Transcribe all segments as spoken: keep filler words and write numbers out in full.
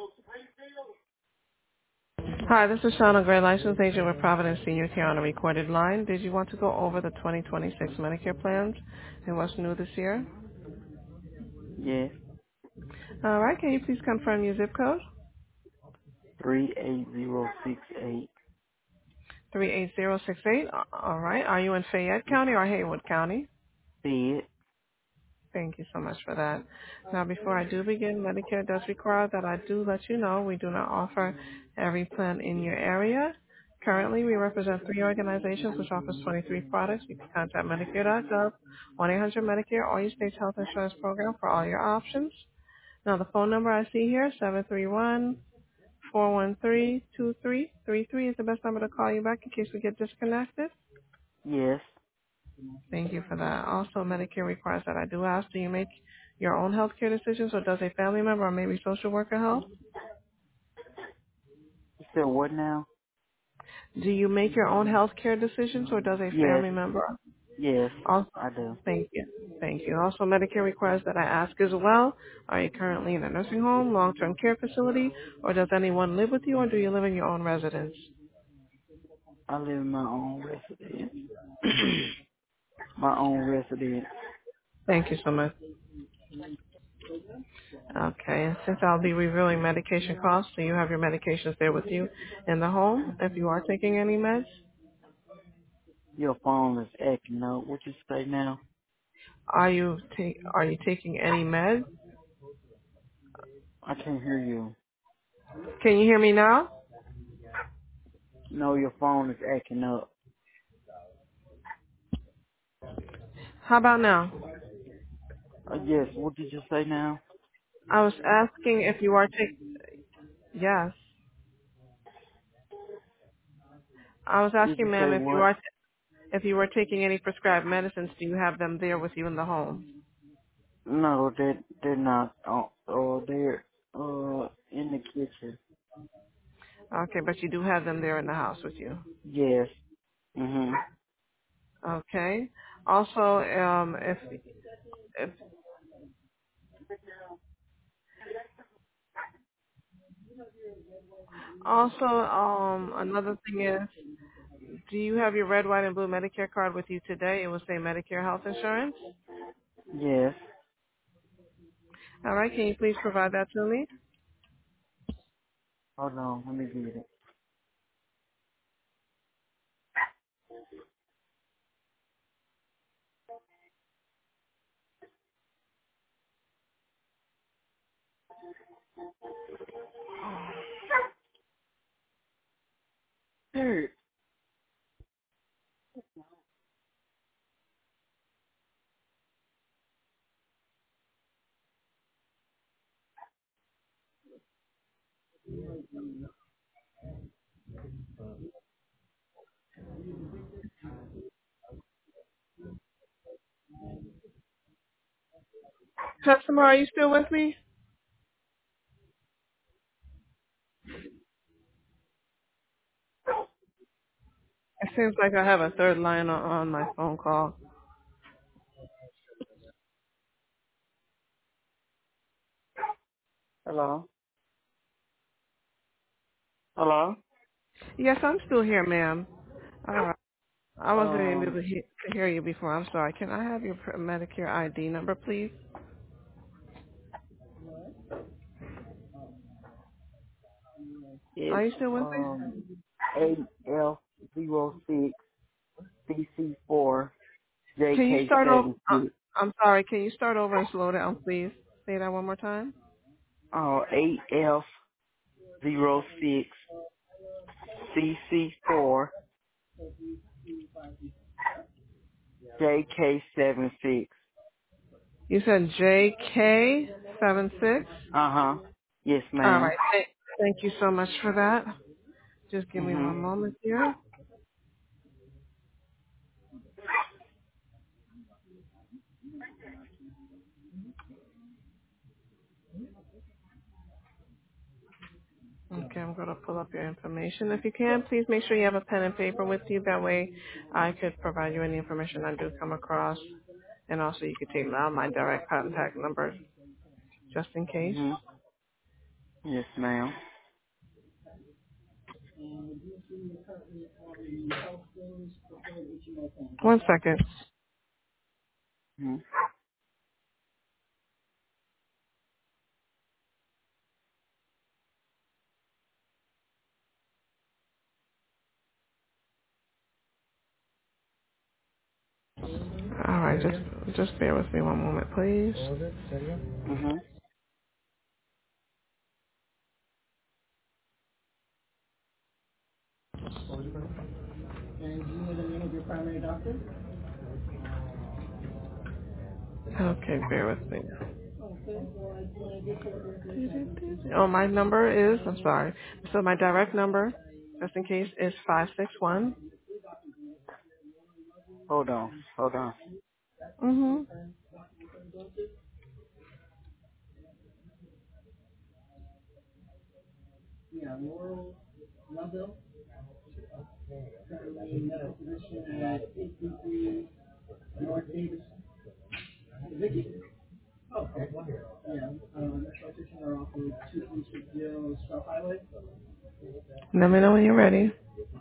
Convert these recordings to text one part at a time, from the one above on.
Hi, this is Shauna Gray, licensed agent with Providence Senior Care on a recorded line. Did you want to go over the twenty twenty-six Medicare plans and what's new this year? Yes. All right, can you please confirm your zip code? Three eight zero six eight. three eight zero six eight. All right, are you in Fayette County or Haywood County? Bed. Thank you so much for that. Now, before I do begin, Medicare does require that I do let you know we do not offer every plan in your area. Currently, we represent three organizations which offers twenty-three products. You can contact Medicare dot gov, one eight hundred Medicare, or your state's health insurance program for all your options. Now, the phone number I see here, seven three one, four one three, two three three three is the best number to call you back in case we get disconnected. Yes. Thank you for that. Also, Medicare requires that I do ask, do you make your own health care decisions or does a family member or maybe social worker help? You said what now? Do you make your own health care decisions or does a Yes. family member? Yes. Also, I do. thank you. Thank you. Also, Medicare requires that I ask as well, are you currently in a nursing home, long-term care facility, or does anyone live with you or do you live in your own residence? I live in my own residence. my own residence. Thank you so much. Okay, and since I'll be reviewing medication costs, do you have your medications there with you in the home if you are taking any meds? Your phone is acting up. What you say now? Are you ta- are you taking any meds? I can't hear you. Can you hear me now? No, your phone is acting up. How about now? Uh, yes. What did you say now? I was asking if you are taking. Yes, I was Did you asking, ma'am, say if you what? are if you were taking any prescribed medicines. Do you have them there with you in the home? No, they they're not. Oh, oh they're uh in the kitchen. Okay, but you do have them there in the house with you. Yes. Mhm. Okay. Also, um, if if also um another thing is, do you have your red, white, and blue Medicare card with you today? It will say Medicare Health Insurance. Yes. All right. Can you please provide that to me? Hold on, let me get it. Here. Customer, are you still with me? It seems like I have a third line on, on my phone call. Hello? Hello? Yes, I'm still here, ma'am. All right. I wasn't able Um, to, he- to hear you before. I'm sorry. Can I have your pr- Medicare I D number, please? Are it's you still with um me? A F zero six C C four J Can you K start over? seven Uh, six. I'm sorry. Can you start over and slow down, please? Say that one more time. Uh, A F zero six C C four J K seven six. You said J K seven six. Uh huh. Yes, All ma'am. right. Thank, thank you so much for that. Just give me Mhm. one moment here. Okay, I'm going to pull up your information. If you can, please make sure you have a pen and paper with you. That way I could provide you any information I do come across. And also you could take down my direct contact number just in case. Mhm. Yes, ma'am. One second. Hmm. All right, just just bear with me one moment, please. Mm-hmm. Okay, bear with me. Oh, my number is, I'm sorry. So my direct number, just in case, is five six one. Hold on. Hold on. Mm-hmm. Let me know when you're ready.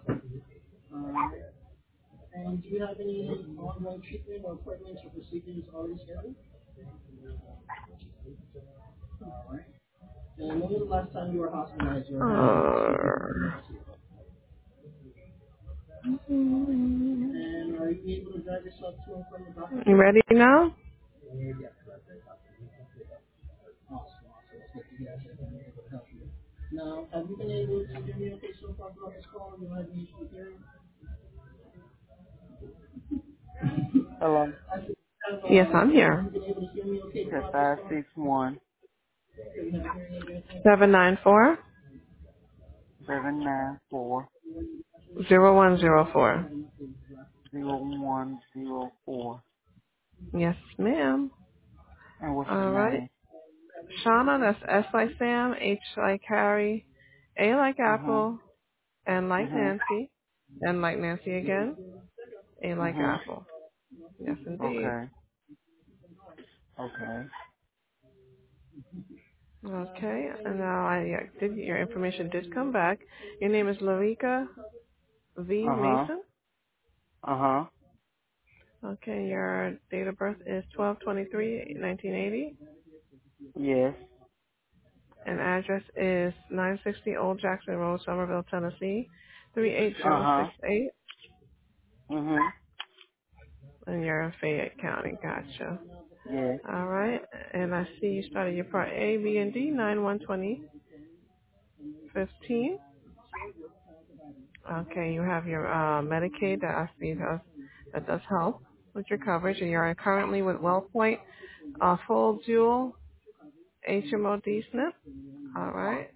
Uh, you ready now? Hello. Yes, I'm here. Okay, five six one Seven nine four seven nine four zero one zero four. zero one zero four. Yes, ma'am. And what's your All right. name? Shauna, that's S like Sam, H like Harry, A like Mhm. Apple, N like Mhm. Nancy, N like Nancy again, A like Mhm. Apple. Yes, indeed. Okay. Okay. Okay, and now I yeah, did your information did come back. Your name is Larika V. Uh huh. Mason. Uh huh. Okay, your date of birth is twelve twenty-three nineteen eighty, Yes. and address is nine sixty Old Jackson Road, Somerville, Tennessee, three eight Uh zero six huh. eight, Mhm. and you're in Fayette County. Gotcha. Yes. All right, and I see you started your Part A, B, and D nine one twenty fifteen. Okay, you have your uh, Medicaid that I see does that does help with your coverage, and you're currently with WellPoint, uh, full dual H M O D S N P. All right.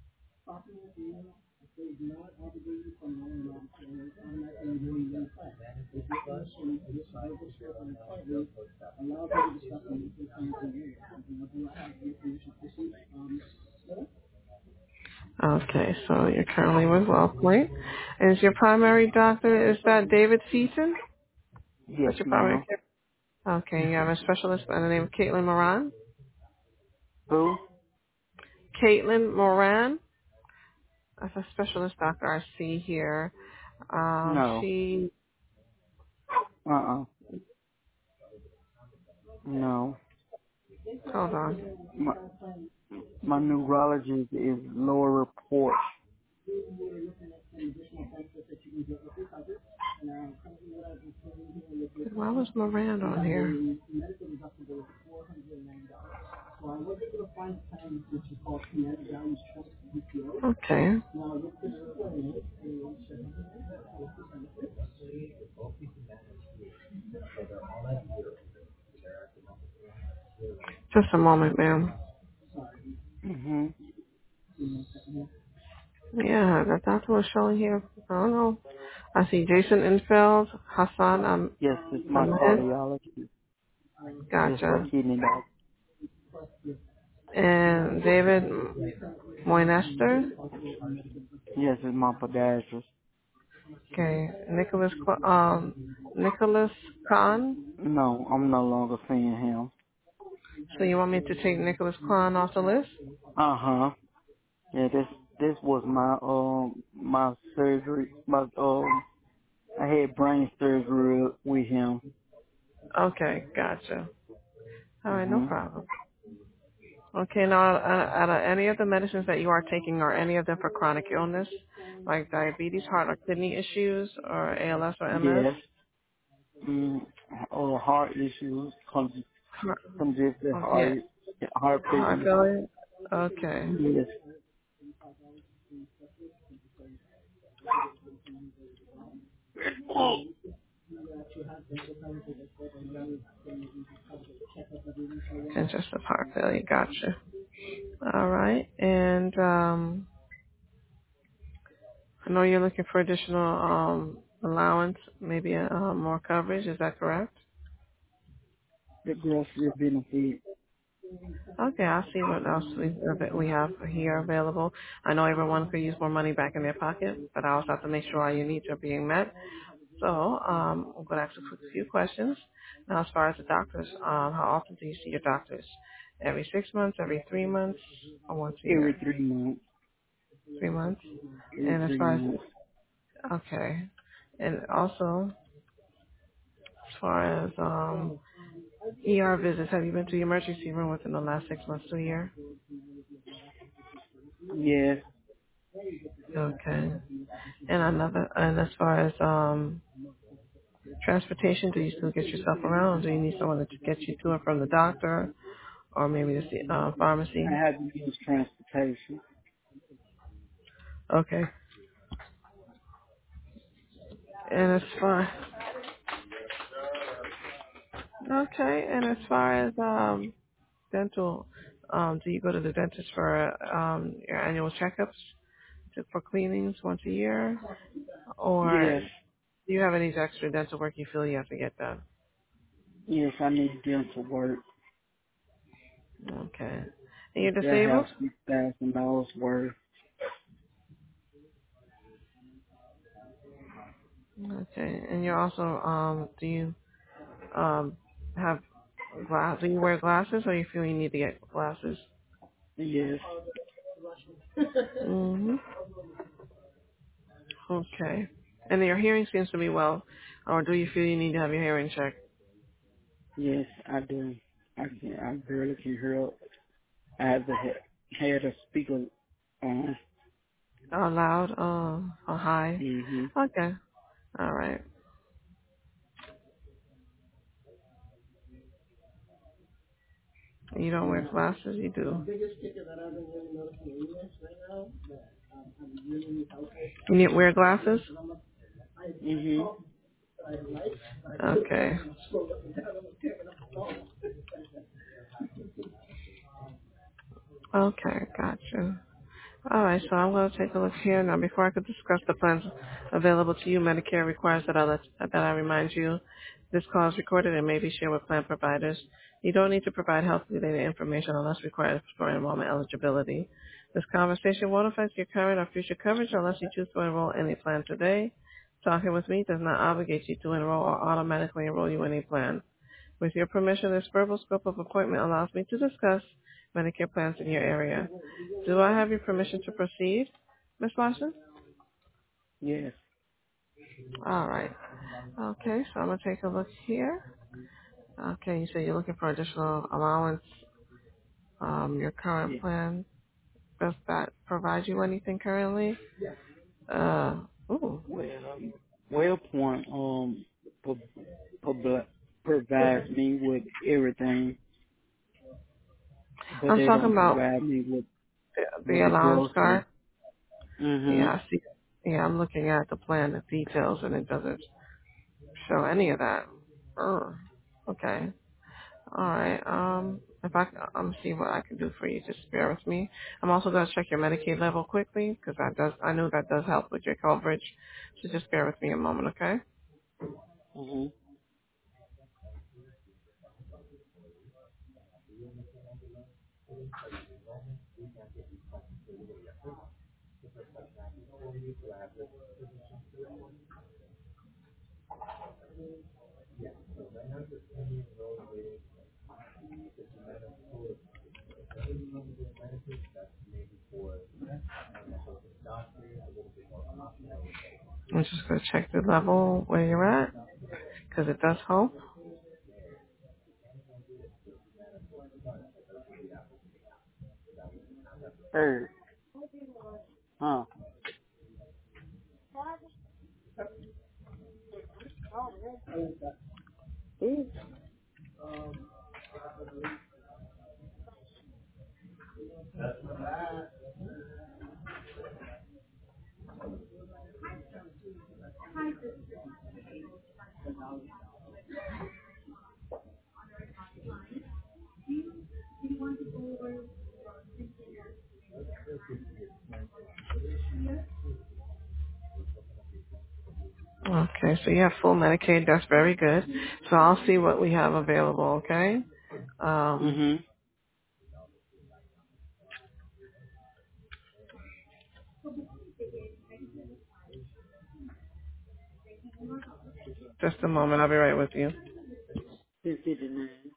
Okay, so you're currently with WellPoint. Is your primary doctor, is that David Seaton? Yes, That's your primary ma'am. care? Okay, you have a specialist by the name of Caitlin Moran. Who? Caitlin Moran. That's a specialist doctor I see here. Um, No. she, Uh uh No. hold on. My my neurologist is Laura Porch. Why was Moran on here? Okay, just a moment, ma'am. Mhm. Yeah, the doctor was showing here. I don't know. I see Jason Infeld, Hassan um, Yes, it's my Ahmed. cardiologist. Yes, my Gotcha. kidney doctor. And David Moinester. Yes, it's my podiatrist. Okay, Nicholas Qu- um Nicholas Khan. No, I'm no longer seeing him. So you want me to take Nicholas Khan off the list? Uh huh. Yeah, this this was my um my surgery. My um I had brain surgery with him. Okay, gotcha. All right, no Mhm. problem. Okay, now, uh, out of any of the medicines that you are taking, are any of them for chronic illness, like diabetes, heart or kidney issues, or A L S or M S? Yes. Mm, uh, heart issues, con- Heart, congested oh, yeah, heart, heart heart failure. failure. Okay, Yes. congestive heart failure. Gotcha. All right, and um, I know you're looking for additional um allowance, maybe uh, more coverage. Is that correct? The grocery benefit. Okay, I'll see what else we that we have here available. I know everyone could use more money back in their pocket, but I also have to make sure all your needs are being met. So um, I'm going to ask a quick few questions. Now, as far as the doctors, um, how often do you see your doctors? Every six months, every three months, or once a Every year? three months. Three months. Every And as three far as months. okay, and also as far as um, E R visits, have you been to the emergency room within the last six months to a year? Yes. Okay. And another, and as far as um, transportation, do you still get yourself around? Do you need someone to get you to and from the doctor, or maybe the uh, I pharmacy? have to use transportation. Okay. And as far okay, and as far as um dental, um, do you go to the dentist for um your annual checkups to, for cleanings once a year, or Yes. do you have any extra dental work you feel you have to get done? Yes, I need them to work. Okay. And you're They'll have disabled? six thousand dollars worth. Okay. And you're also um do you um have glass? Do you wear glasses, or you feel you need to get glasses? Yes. Mhm. Okay. And your hearing seems to be well, or do you feel you need to have your hearing checked? Yes, I do. I can. I barely can hear. I have to ha- had a speaker on. Oh, loud, uh, or high? Mhm. Okay. All right. You don't wear glasses? You do. You need wear glasses? Mhm. Okay. Okay, gotcha. All right, so I'm going to take a look here now. Before I could discuss the plans available to you, Medicare requires that I let, that I remind you this call is recorded and may be shared with plan providers. You don't need to provide health-related information unless required for enrollment eligibility. This conversation won't affect your current or future coverage unless you choose to enroll in a plan today. Talking with me does not obligate you to enroll or automatically enroll you in a plan. With your permission, this verbal scope of appointment allows me to discuss Medicare plans in your area. Do I have your permission to proceed, Miss Larson? Yes. All right. Okay, so I'm going to take a look here. Okay, you say you're looking for additional allowance. Um, your current Yeah. plan, does that provide you anything currently? Uh, ooh. Well, WellPoint um pro- pro- provides me with everything, but I'm they talking don't about provide me with the, the with the allowance card. grocery. Mhm. Yeah, I see. Yeah, I'm looking at the plan, the details, and it doesn't show any of that. Urgh. Okay. All right. Um, if I I'm see what I can do for you, just bear with me. I'm also going to check your Medicaid level quickly because that does I know that does help with your coverage. So just bear with me a moment, okay? Mhm. I'm just going to check the level where you're at because it does help. Third. Huh. Ooh. Okay, so you have full Medicaid. That's very good. So I'll see what we have available, okay? Um, Mhm. just a moment. I'll be right with you. Ten fifty nine.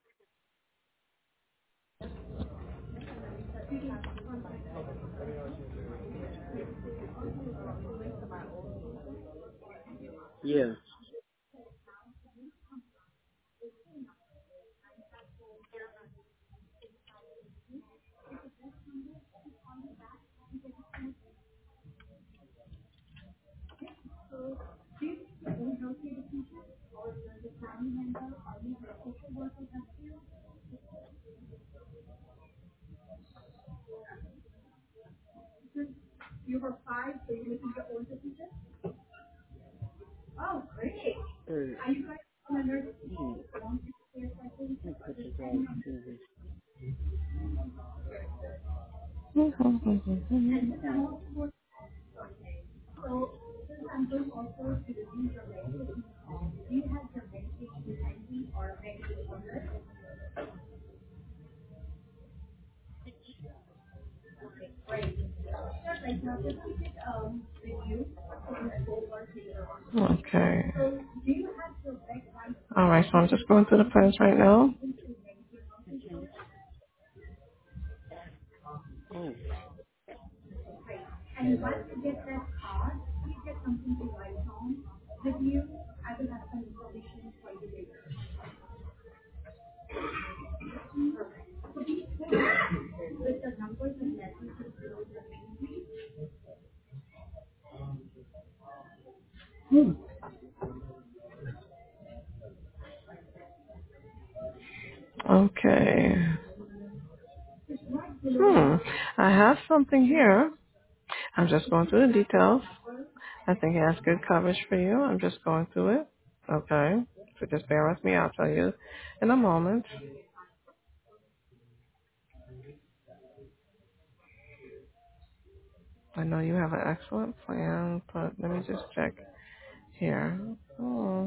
Yeah. Third. Hmm. Let me put this out. See this. Huh. Okay. All right, so I'm just going through the plans right now. Okay. Oh. Okay. Hmm. I have something here. I'm just going through the details. I think it has good coverage for you. I'm just going through it. Okay. So just bear with me. I'll tell you in a moment. I know you have an excellent plan, but let me just check here. Oh.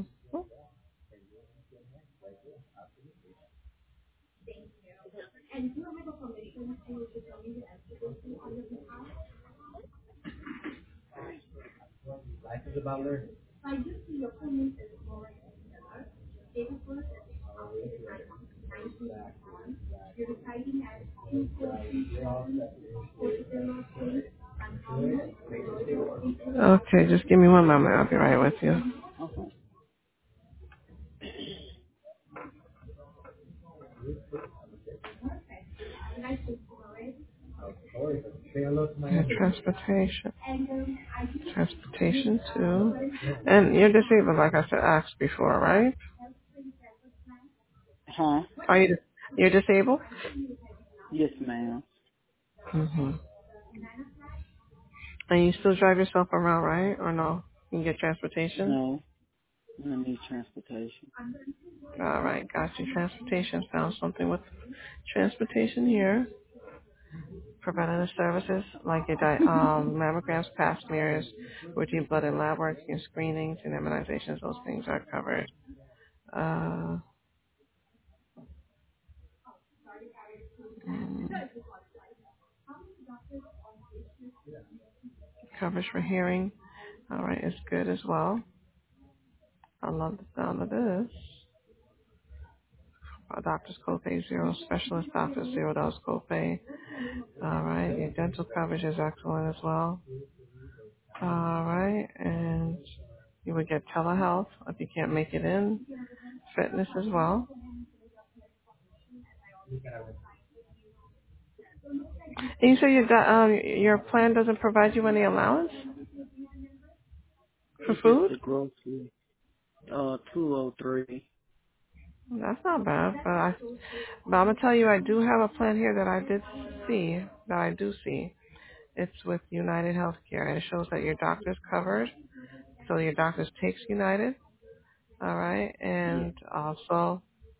Okay, just give me one moment. I'll be right with you. Okay. Yeah, transportation. Transportation too. And you're disabled, like I said, asked before, right? Huh? Are you? You're disabled? Yes, ma'am. Mm-hmm. And you still drive yourself around, right? Or no? You can get transportation? No. I need transportation. All right, got you. Transportation. Found something with transportation here. Preventative services like your di- um, mammograms, pap smears, routine blood and lab work, your screenings and immunizations. Those things are covered. Uh, mm, coverage for hearing. All right, it's good as well. I love the sound of this. A doctor's copay zero, specialist doctor zero dollars copay. All right, your dental coverage is excellent as well. All right, and You would get telehealth if you can't make it in, fitness as well. And you say your do- um, your plan doesn't provide you any allowance for It's just food? the grocery. Uh, two oh three. That's not bad, but I, but I'm gonna tell you, I do have a plan here that I did see, that I do see. It's with United Healthcare, and it shows that your doctor's covered, so your doctor's takes United, all right, Yes. and also,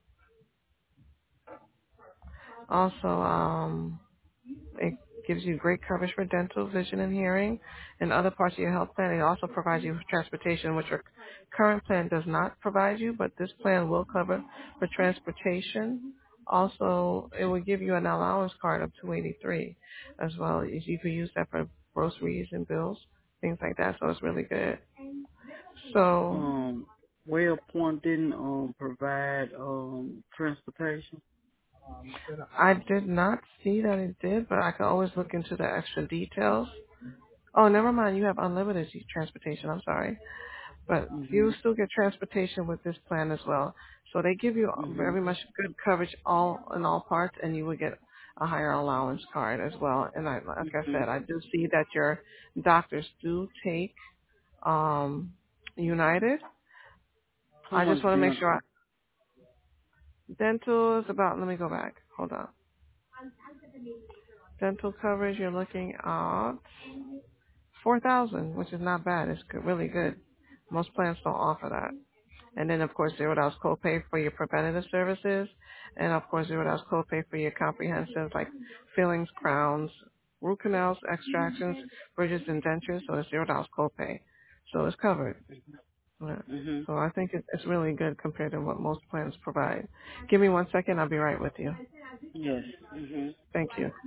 also, um, it gives you great coverage for dental, vision, and hearing, and other parts of your health plan. It also provides you with transportation, which your current plan does not provide you, but this plan will cover for transportation. Also, it will give you an allowance card of two eighty-three as well. You could use that for groceries and bills, things like that. So it's really good. So Um, WellPoint didn't um provide um transportation. I did not see that it did, but I could always look into the extra details. Oh, never mind. You have unlimited transportation. I'm sorry. But you Mhm. still get transportation with this plan as well. So they give you Mhm. very much good coverage all in all parts, and you will get a higher allowance card as well. And I, like I Mhm. said, I do see that your doctors do take um, United. How I much just want to make sure. I, dental? dental is about. Let me go back. Hold on. Dental coverage, you're looking at four thousand, which is not bad. It's good, really good. Most plans don't offer that. And then, of course, zero dollars copay for your preventative services. And, of course, zero dollars copay for your comprehensive, like fillings, crowns, root canals, extractions, bridges, and dentures. So it's zero dollars copay. So it's covered. Yeah. Mhm. So I think it- it's really good compared to what most plans provide. Give me one second. I'll be right with you. Yes. Mhm. Thank you.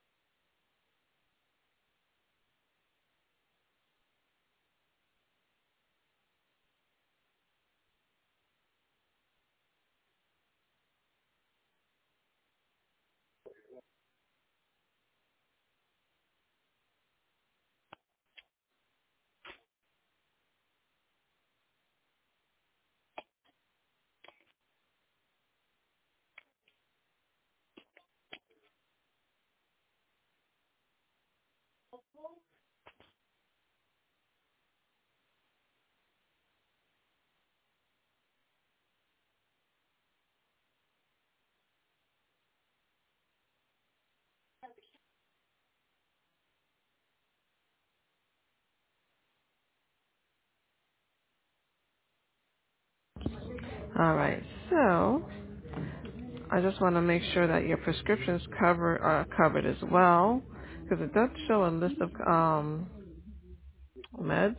All right. So I just want to make sure that your prescriptions cover are covered as well, because it does show a list of um, meds.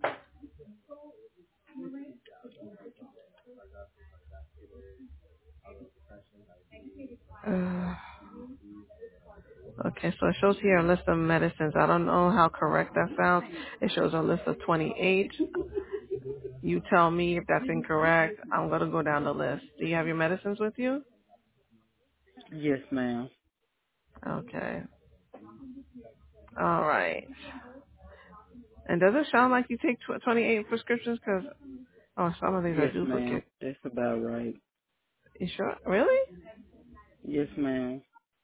Uh, okay, so it shows here a list of medicines. I don't know how correct that sounds. It shows a list of twenty-eight. You tell me if that's incorrect. I'm going to go down the list. Do you have your medicines with you? Yes, ma'am. Okay. All right. And does it sound like you take tw- twenty-eight prescriptions? Because, oh, some of these are Yes, ma'am. duplicate. That's about right. You sure? Really? Yes, ma'am.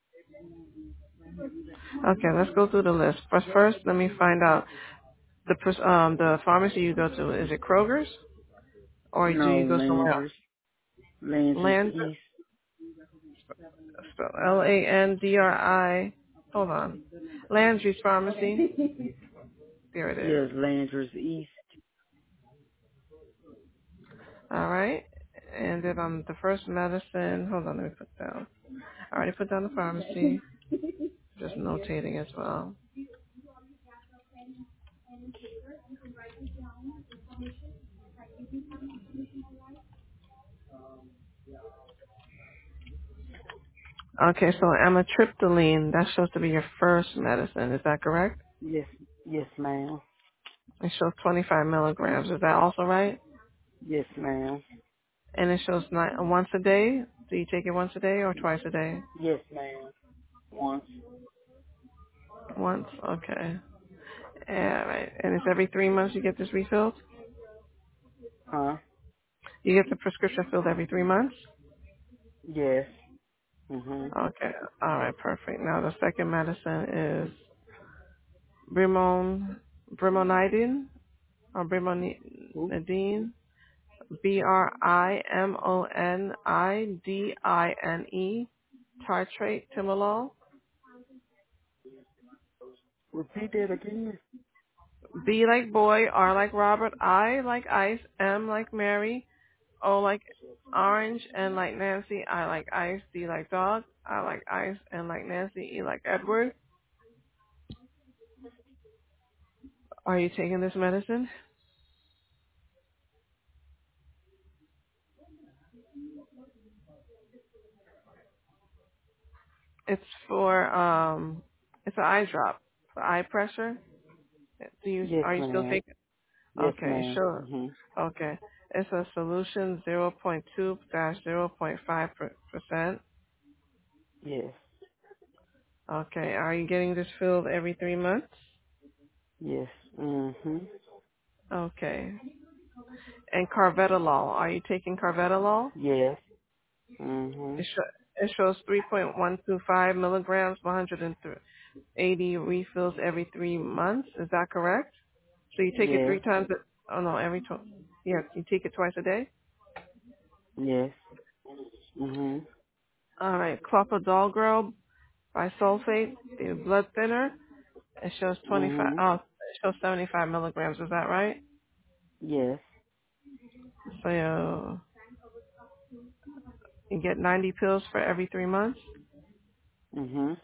Okay, let's go through the list. But first, let me find out the pres- um the pharmacy you go to. Is it Kroger's or do No, you go somewhere else? Landry's. Landry's Land East. L A N D R I. Hold on. Landry's Pharmacy. There it is. Yes, Landry's East. All right. And then um the first medicine. Hold on, let me put down. I already put down the pharmacy. Just notating as well. Okay, so amitriptyline. That's supposed to be your first medicine. Is that correct? Yes, yes, ma'am. It shows twenty-five milligrams. Is that also right? Yes, ma'am. And it shows not, once a day. Do you take it once a day or twice a day? Yes, ma'am. Once. Once. Okay. Yeah, right. And it's every three months you get this refilled? Huh? You get the prescription filled every three months? Yes. Mhm. Okay. All right, perfect. Now the second medicine is Brimon, Brimonidine or Who? Brimonidine. B R I M O N I D I N E. Tartrate Timolol. Repeat that again. B like boy, R like Robert, I like ice, M like Mary, O like orange, N like Nancy, I like ice, D like dog, I like ice, N like Nancy, E like Edward. Are you taking this medicine? It's for um, it's an eye drop for eye pressure. Do you Yes, are you still ma'am. taking? Yes, Okay, ma'am. sure. Mhm. Okay, it's a solution zero point two dash zero point five percent. Yes. Okay, are you getting this filled every three months? Yes. Mhm. Okay, and carvedilol. Are you taking carvedilol? Yes. It, Mhm. sh- it shows three point one two five milligrams, one hundred eighty refills every three months. Is that correct? So you take it Yes. three times. A, oh no, every tw- yeah, you take it twice a day. Yes. Mhm. All right, clopidogrel bisulfate, the blood thinner. It shows twenty-five. Mhm. Oh, it shows seventy-five milligrams. Is that right? Yes. So you, you get ninety pills for every three months. Mhm.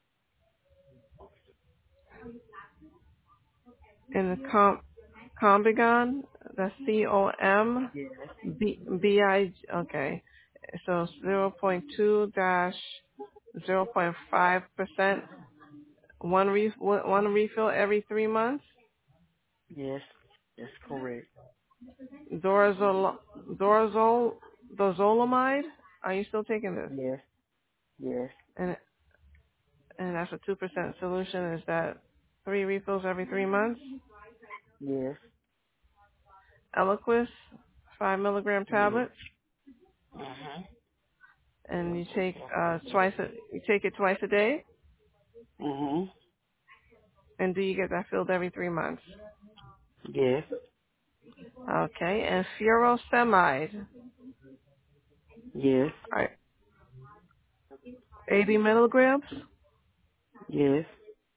And the com Combigan, that's C O M Yes. B B I. Okay, so zero point two dash zero point five percent. One re one refill every three months. Yes. That's correct. Dorazol Dorazol Dozolamide. Are you still taking this? Yes. Yes. And and that's a two percent solution. Is that three refills every three months? Yes. Eliquis, five milligram Yes. tablets, Mhm. and you take uh twice. A, you take it twice a day. Mhm. And do you get that filled every three months? Yes. Okay. And furosemide, Yes. all right, eighty milligrams. Yes.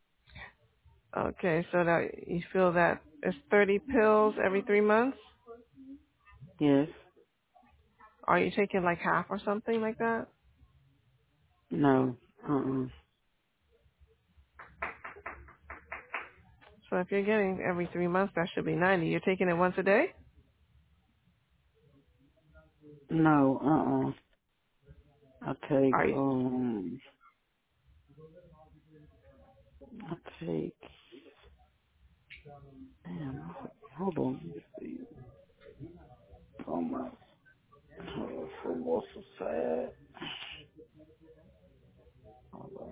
Okay, so that you feel that it's thirty pills every three months. Yes. Are you taking like half or something like that? No. Uh-uh. So if you're getting every three months, that should be ninety. You're taking it once a day? No. Uh-uh. I take, Are you, um, I take, damn, hold on. Let me see. Oh, my, oh, for what's so sad. Hold on.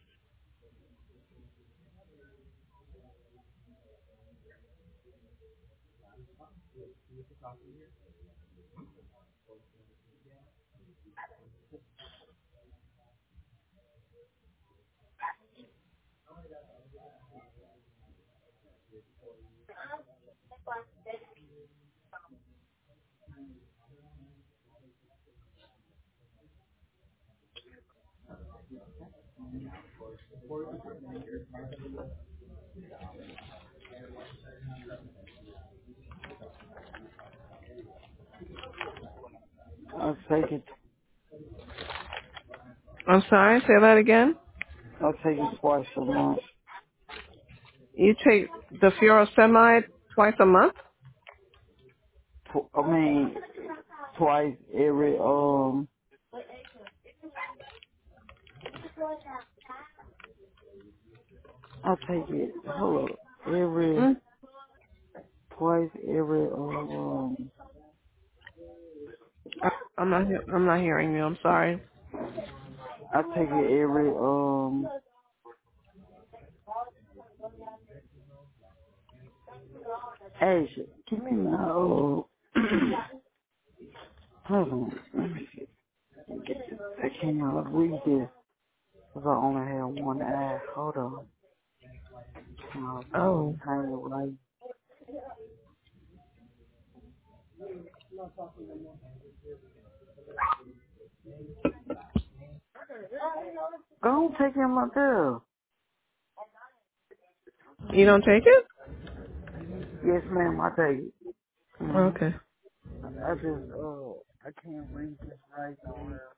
I take it, I'm sorry, say that again. I take it twice a month. You take the furosemide twice a month? Tw- I mean, twice every, um, I take it, hold up, every, Mm. twice every, um, I- I'm not. he- I'm not hearing you. I'm sorry. I take it every, um, Asia, give me my, uh, Hold on. Let me see. Get this. I cannot read this because I only have one eye. Hold on. I'll Oh. hang it right. Go take him up there. You don't take it? Yes, ma'am. I take it. Mm-hmm. Okay. I just, uh, I can't read this right nowhere.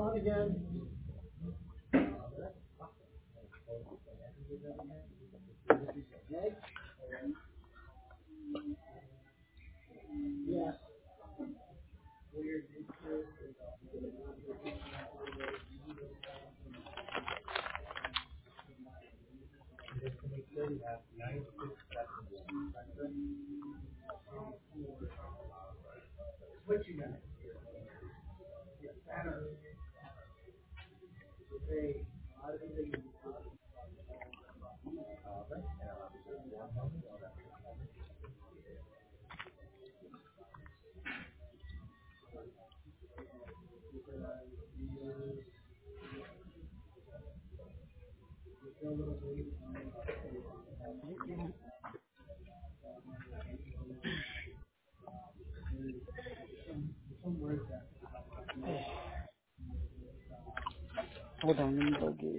Hold on, let me go get it.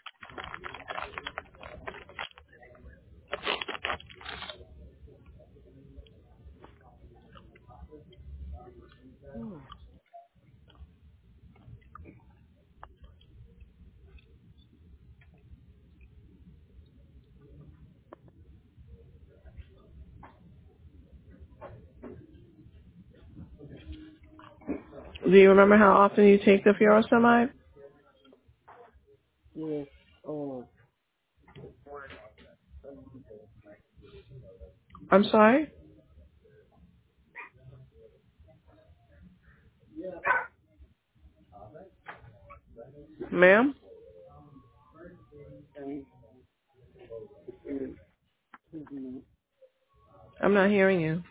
Hmm. Do you remember how often you take the furosemide? Yes, uh, I'm sorry? Ma'am? dang, excuse me. I'm not hearing you.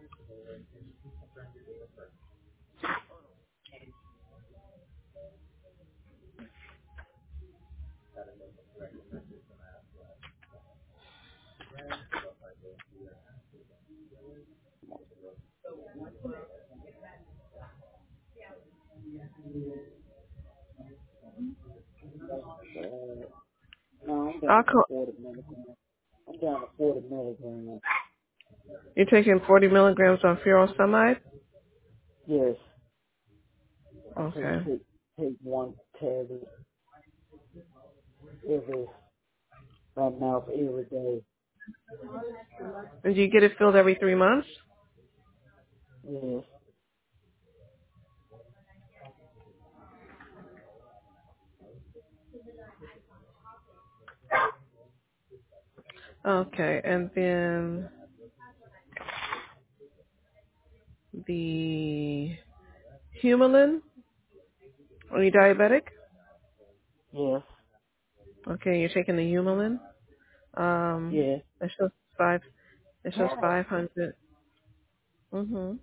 Uh, no, I'm I'll down to call. forty milligrams. I'm down to forty milligrams. You're taking forty milligrams of furosemide? Yes, I take, Okay. take, take one tablet every, right now for every day. And do you get it filled every three months? Yes, Okay. And then the Humulin? Are you diabetic? yes, Okay, you're taking the Humulin. Um, yes. it shows five. It shows five hundred. Mhm.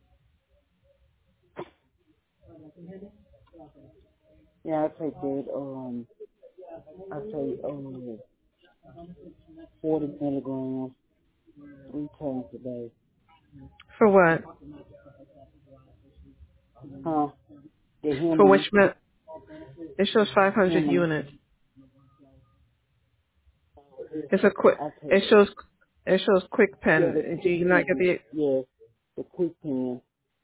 Yeah, I take that, um, I take, um, forty milligrams three times a day. For what? Huh? The For which human, med? It shows five hundred human, units. It's a quick. I take, It shows. It shows quick yeah, pen. the Do quick you not get pen, the? yes, the quick pen,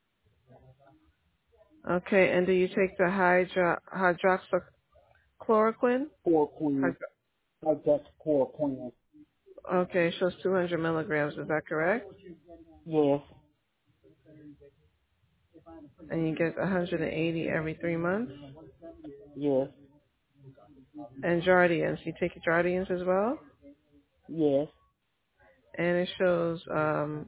Okay, and do you take the hydro hydroxychloroquine? four queen, Hydro- I got four queen. Okay, it shows two hundred milligrams. Is that correct? Yes, And you get one hundred eighty every three months. yes, And Jardians. You take Jardians as well. yes, And it shows um,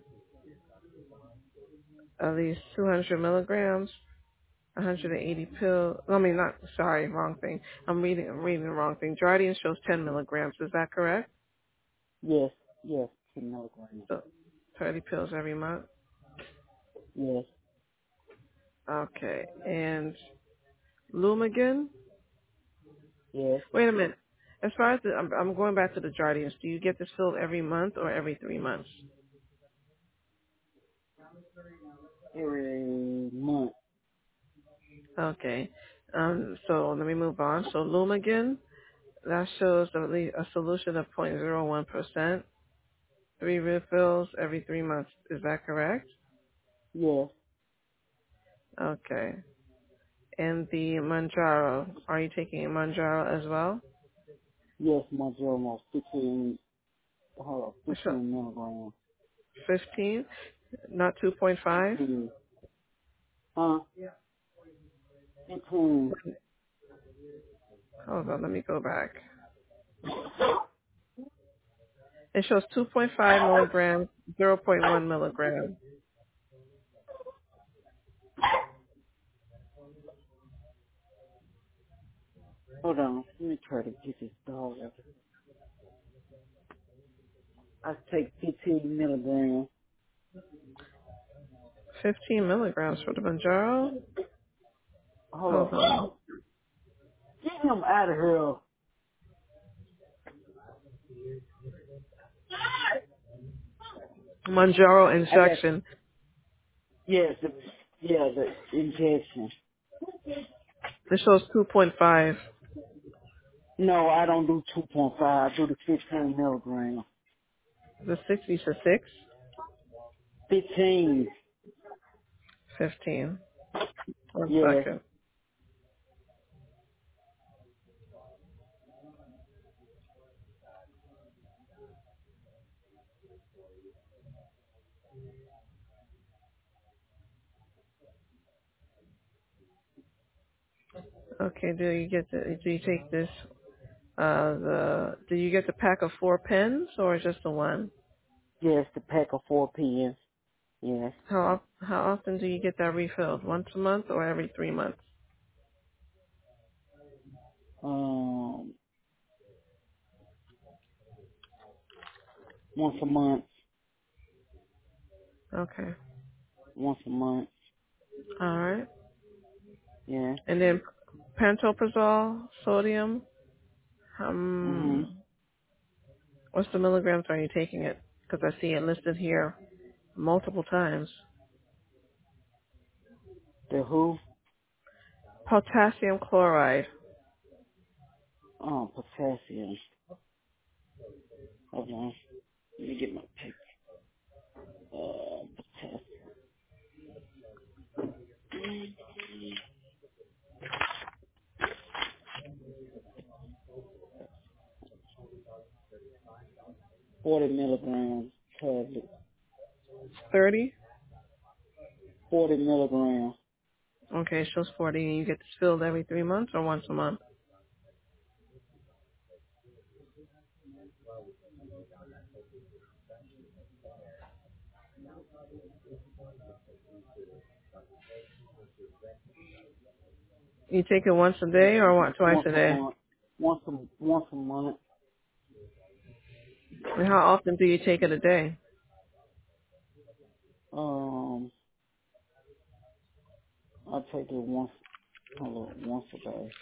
at least two hundred milligrams, one hundred eighty pills. I mean, not sorry, wrong thing. I'm reading. I'm reading the wrong thing. Jardian shows ten milligrams. Is that correct? yes, yes, ten milligrams. So thirty pills every month. Yes, Okay. And Lumigan? Yes. Wait a minute. As far as the, I'm, I'm going back to the Jardians. Do you get this filled every month or every three months? Every month. Okay. Um, so let me move on. So Lumigan, that shows at least a solution of zero point zero one percent. Three refills every three months. Is that correct? Yes. Okay. And the Manjaro, are you taking a Manjaro as well? Yes, my journal fifteen hold on, So fifteen milligrams. fifteen, not two point five? Fifteen. Huh? Fifteen. Hold on, let me go back. It shows two point five milligrams, zero point one milligrams. Hold on. Let me try to get this dog out. I take fifteen milligrams. fifteen milligrams for the Manjaro? Hold Hold on. on. Get him out of here. Manjaro I got, injection. yes, the, yeah, the injection. It shows two point five. No, I don't do two point five. I do the fifteen milligrams. The sixty to six? fifteen. fifteen. One Yes. second. Okay, do you get the, do you take this, uh, the, do you get the pack of four pens or just the one? Yes, the pack of four pens. Yes. How, of- how often do you get that refilled? Once a month or every three months? Um, once a month. Okay. Once a month. Alright. Yeah. And then pantoprazole, sodium, Mhm. um, what's the milligrams are you taking it? Because I see it listed here multiple times. The who? Potassium chloride. Oh, potassium. Hold on. Let me get my paper. Uh, potassium. Forty milligrams tablet. thirty? Forty milligrams. Okay, it shows forty and you get this filled every three months or once a month? You take it once a day or what, twice Once a a day? month. Once a once a month. And how often do you take it a day? Um, I take it once. Hold on, once a day.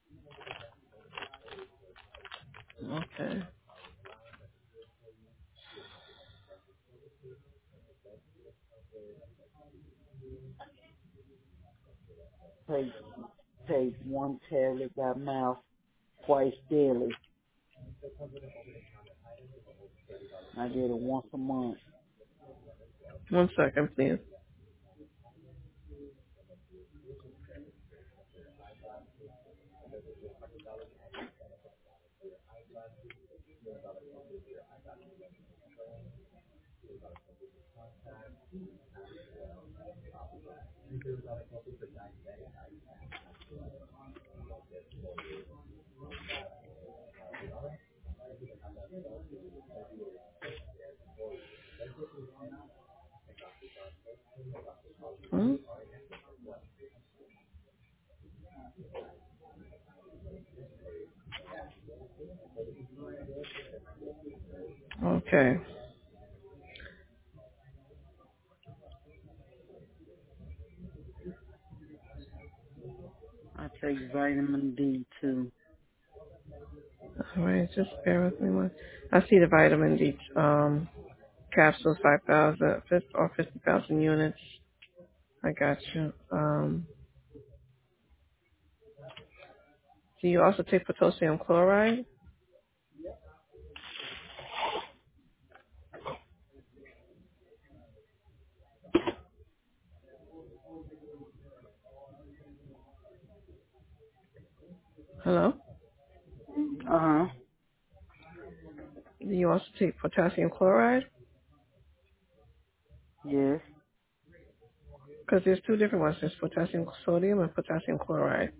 Okay. Take take one tablet by mouth twice daily. I get it once a month. One second, please. Hmm? Okay. take vitamin D too. All right, just bear with me one. I see the vitamin D um, capsules, five thousand or fifty thousand units. I got you. Um, do you also take potassium chloride? Hello? Uh huh. Do you also take potassium chloride? Yes. Because there's two different ones. There's potassium sodium and potassium chloride.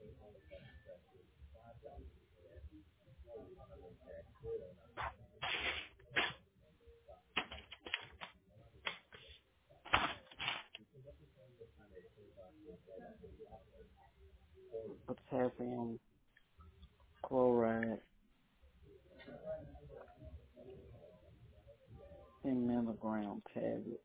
Potassium chloride, ten milligram tablet.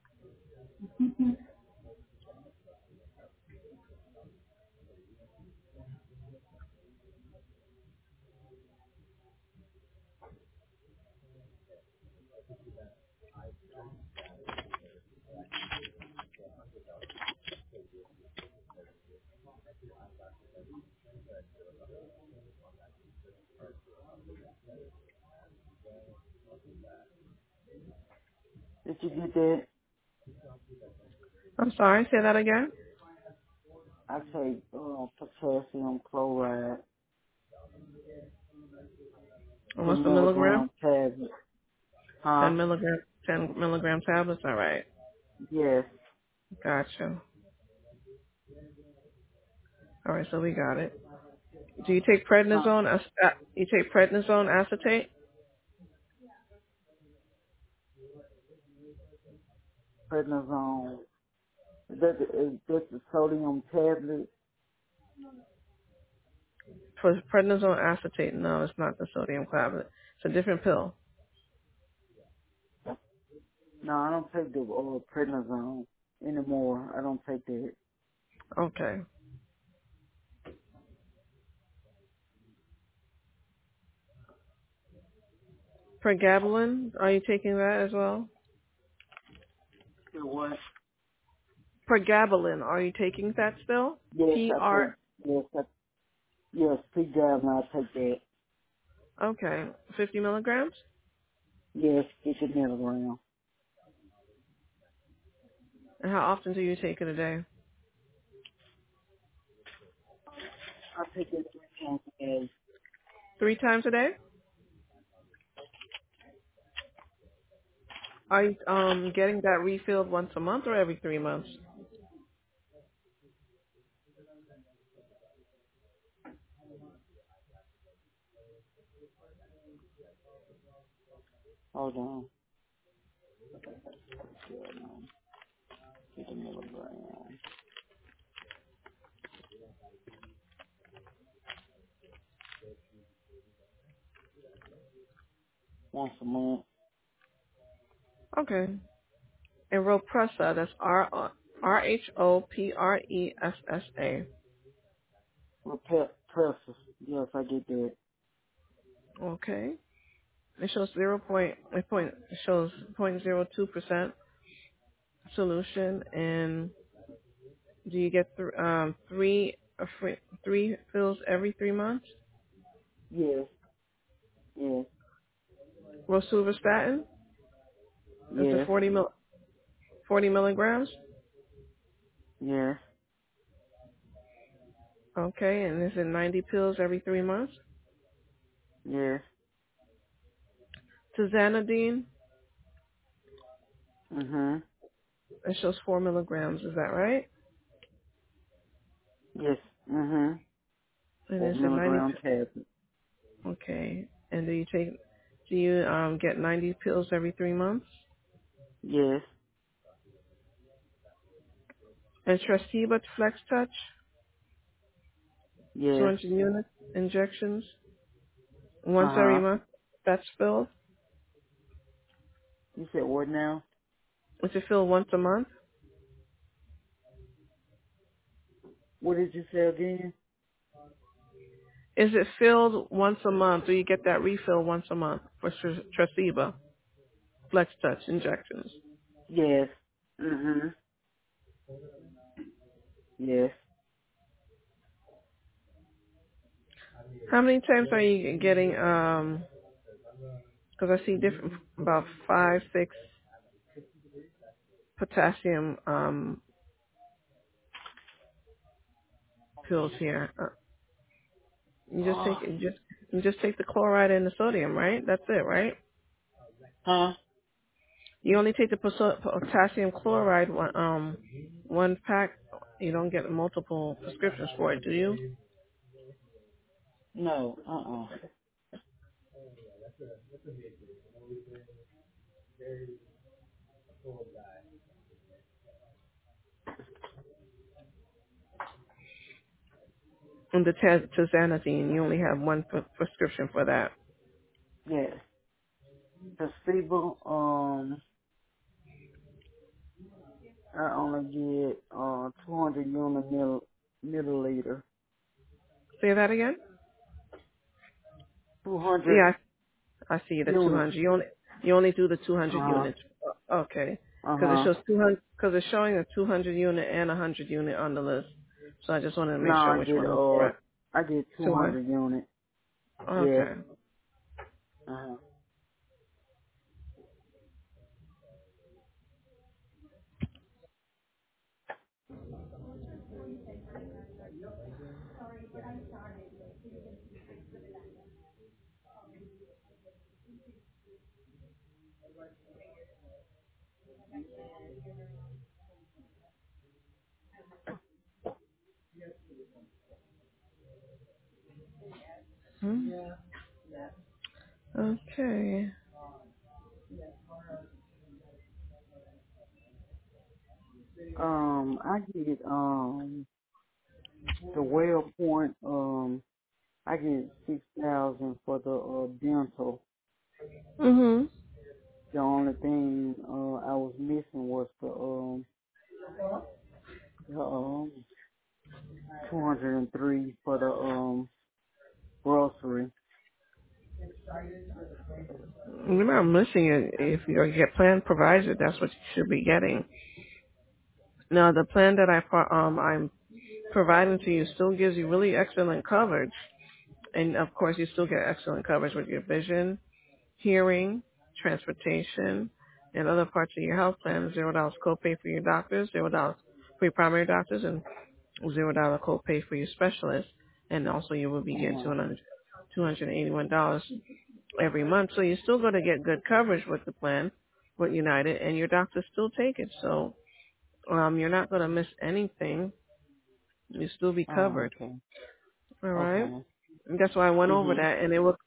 Did you get that? I'm sorry, say that again? I take uh, potassium chloride, And what's ten the milligram? milligram tablet. Huh? ten milligram, ten milligram tablets? All right. Yes. Gotcha. All right, so we got it. Do you take Huh? prednisone? ac- uh, You take prednisone acetate? Prednisone. Is that the, is that the sodium tablet? For prednisone acetate, no, it's not the sodium tablet. It's a different pill. No, I don't take the uh, prednisone anymore. I don't take that. Okay. Pregabalin, are you taking that as well? The what? Pregabalin, are you taking that still? Yes, P I take. R. Yes, I, yes, P-Jab, and I take that. Okay, fifty milligrams. Yes, fifty milligram. And how often do you take it a day? I take it three times a day. Three times a day. Are you um getting that refilled once a month or every three months? Hold on. Um, fifty milligram. Once a month. Okay. And Ropressa, that's R R H O P R E S S A. Repair presses. Yes, I get that. Okay. It shows zero point it point it shows point zero two percent solution. And do you get th- um three uh, free, three fills every three months? Yes, yes, Rosuvastatin is it yes, forty mil forty milligrams? yes, Okay, and is it ninety pills every three months? yes. Tizanidine, Mhm. it shows four milligrams. Is that right? Yes. Mhm. And Four is it ninety? milligram tablet. Okay. And do you take? Do you um get ninety pills every three months? Yes, And Tresiba Flex Touch, yes. two hundred units injections Uh once every huh. month. That's filled. You said what now? Is it filled once a month? What did you say again? Is it filled once a month, or you get that refill once a month for Tr- Tresiba Flex Touch injections? Yes. Mhm. Yes. How many times are you getting? Um, because I see different, about five, six potassium um pills here. Uh, you just take Oh. you just you just take the chloride and the sodium, right? That's it, right? Huh? You only take the poso- potassium chloride one um one pack. You don't get multiple prescriptions for it, do you? No. Uh. uh And the taz- tazanidine, you only have one pre- prescription for that. Yes. Placebo. Um. I only get uh two hundred unit mil- milliliter. Say that again. Two hundred Yeah, I, I see the units. two hundred. You only you only do the two Uh hundred huh. units. Uh, Okay, Uh because it huh. shows two hundred. Because it's showing a two hundred unit and a one hundred unit on the list. So I just wanted to No, make sure I which get one was uh correct. I get two two hundred. hundred units. Yes. Okay. Uh huh. Hmm. Okay. Um, I get um the well point. Um, I get six thousand for the uh, dental. Mhm. The only thing uh I was missing was the um the um two hundred and three for the um grocery. You're not missing it. If your get plan provides it, that's what you should be getting. Now, the plan that I pro- um I'm providing to you still gives you really excellent coverage, and of course, you still get excellent coverage with your vision, hearing, transportation, and other parts of your health plan. Zero dollars copay for your doctors, zero dollars for your primary doctors, and zero dollar copay for your specialist. And also, you will be getting two Uh hundred two hundred eighty-one dollars every month. So you're still going to get good coverage with the plan with United, and your doctors still take it. So um, you're not going to miss anything. You still be oh covered. okay. All right. Okay. And that's why I went over Mhm. that, and it was.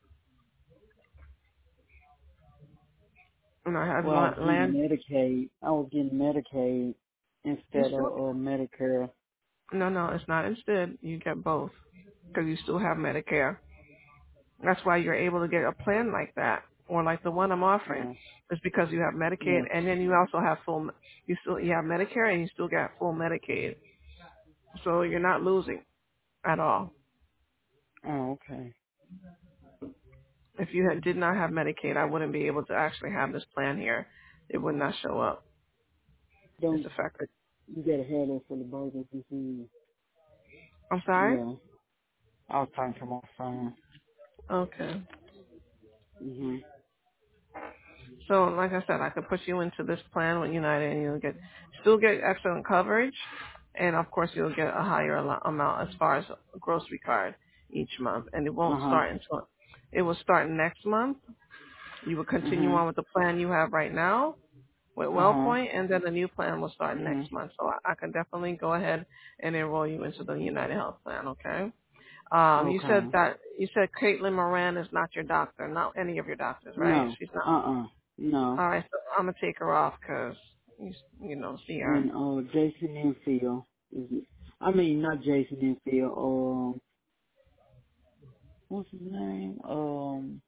And I had Well, I was la- getting land. Medicaid. I was getting Medicaid You instead of still uh, Medicare. no, no, it's not. Instead, you get both because you still have Medicare. That's why you're able to get a plan like that, or like the one I'm offering. Uh, It's because you have Medicaid, yeah. and then you also have full. You still you have Medicare, and you still get full Medicaid. So you're not losing at all. Oh, okay. If you had, did not have Medicaid, I wouldn't be able to actually have this plan here. It would not show up. It's Don't a fact. you gotta have that for the burgers and things. I'm sorry. Yeah. I was talking to my phone. Okay. Mhm. So, like I said, I could put you into this plan with United, and you'll get still get excellent coverage, and of course, you'll get a higher alo- amount as far as a grocery card each month. And it Uh won't huh. start until it will start next month. You will continue Mhm. on with the plan you have right now with Uh huh. WellPoint, and then the new plan will start Mhm. next month. So I, I can definitely go ahead and enroll you into the United Health plan. Okay. Um, you said Okay. that you said Caitlin Moran is not your doctor, not any of your doctors, right? No. She's not. Uh uh No. All right, so I'm gonna take her off because you, you know, see her. And uh, Jason Enfield is it? I mean, not Jason Enfield. Um, what's his name? Um.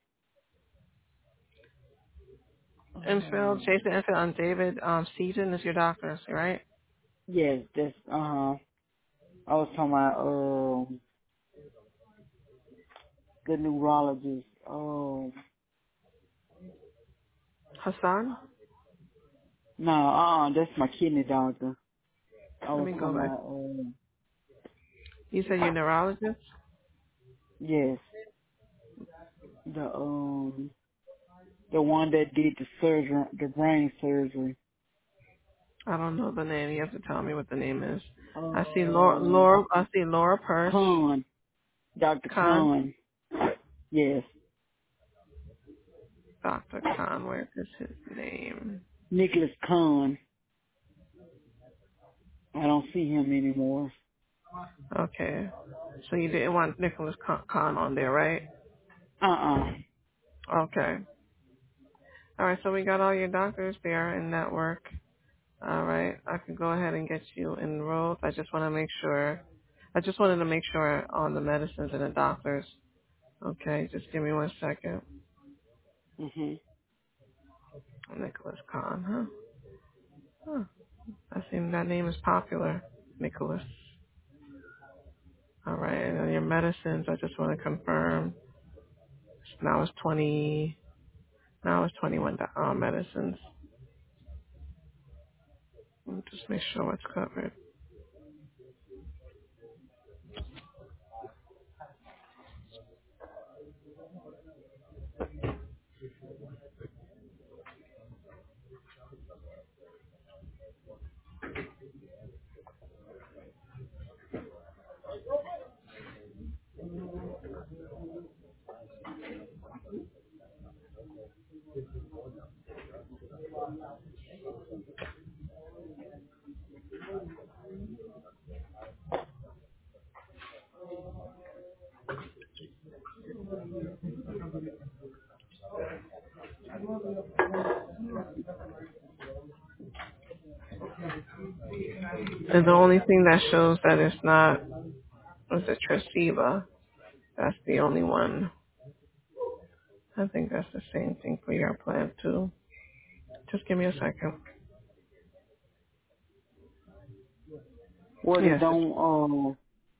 Enfield, um Jason Enfield, and David um, Seaton is your doctors, right? yes, that's uh huh. I was talking about um. the neurologist. Um, Hassan? no, uh, that's my kidney doctor. I Let was me go talking back. about, um, You said you're a neurologist? yes, the um, the one that did the surgery, the brain surgery. I don't know the name. You have to tell me what the name is. I see Laura, Um, Laura I see Laura Purse. Khan, Doctor Khan. Khan. Yes, Doctor Khan, where is his name? Nicholas Khan. I don't see him anymore. Okay. So you didn't want Nicholas Khan Khan on there, right? Uh uh Okay. All right, so we got all your doctors there in network. All right, I can go ahead and get you enrolled. I just want to make sure. I just wanted to make sure on the medicines and the doctors. Okay, just give me one second. Mhm. Nicholas Khan, huh? Huh. I think that name is popular. Nicholas. All right, and then your medicines. I just want to confirm. Now it's twenty. Now it's twenty-one uh, medicines. Let me just make sure it's covered. And the only thing that shows that it's not is the Tresiba. That's the only one. I think that's the same thing for your plan too. Just give me a second. Well, they Yes, it's, don't. Um,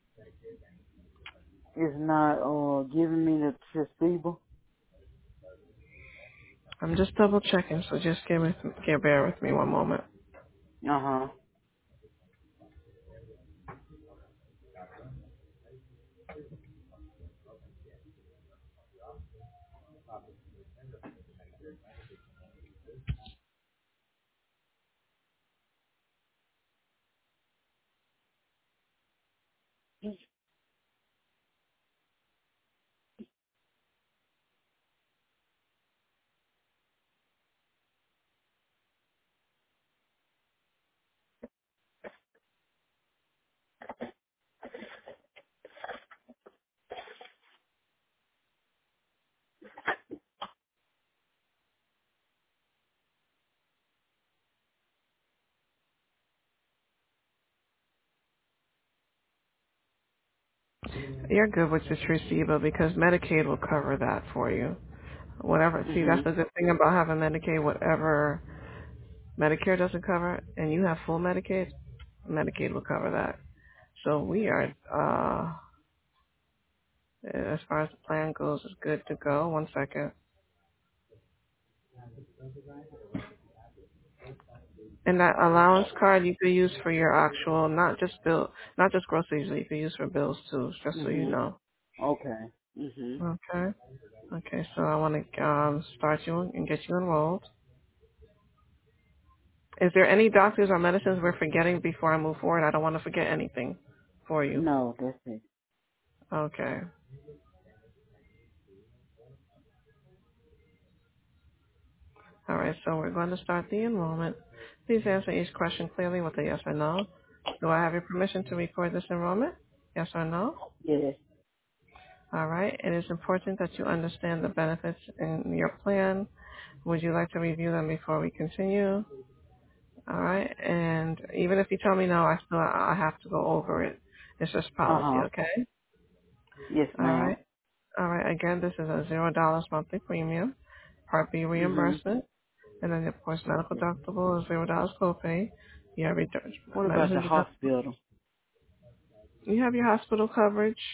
it's not uh giving me the placebo. I'm just double checking, so just give me, give, bear with me one moment. Uh huh. You're good with the Tresiba because Medicaid will cover that for you. Whatever. See, that's Mhm. the good thing about having Medicaid. Whatever Medicare doesn't cover, and you have full Medicaid, Medicaid will cover that. So we are, uh, as far as the plan goes, is good to go. One second. And that allowance card you could use for your actual, not just bill, not just groceries, you could use for bills too, just so you Mhm. know. Okay. Mhm. Okay. Okay, so I want to um, start you and get you enrolled. Is there any doctors or medicines we're forgetting before I move forward? I don't want to forget anything for you. No, that's it. Okay. All right, so we're going to start the enrollment. Please answer each question clearly with a yes or no. Do I have your permission to record this enrollment? Yes or no? Yes. All right. It is important that you understand the benefits in your plan. Would you like to review them before we continue? All right. And even if you tell me no, I still I have to go over it. It's just Uh policy, huh. okay? Yes, All ma'am. right. All right. Again, this is a zero dollars monthly premium, Part B Mhm. reimbursement, and then of course medical deductible is zero dollars copay. You have your What about the medicine deductible. hospital? You have your hospital coverage.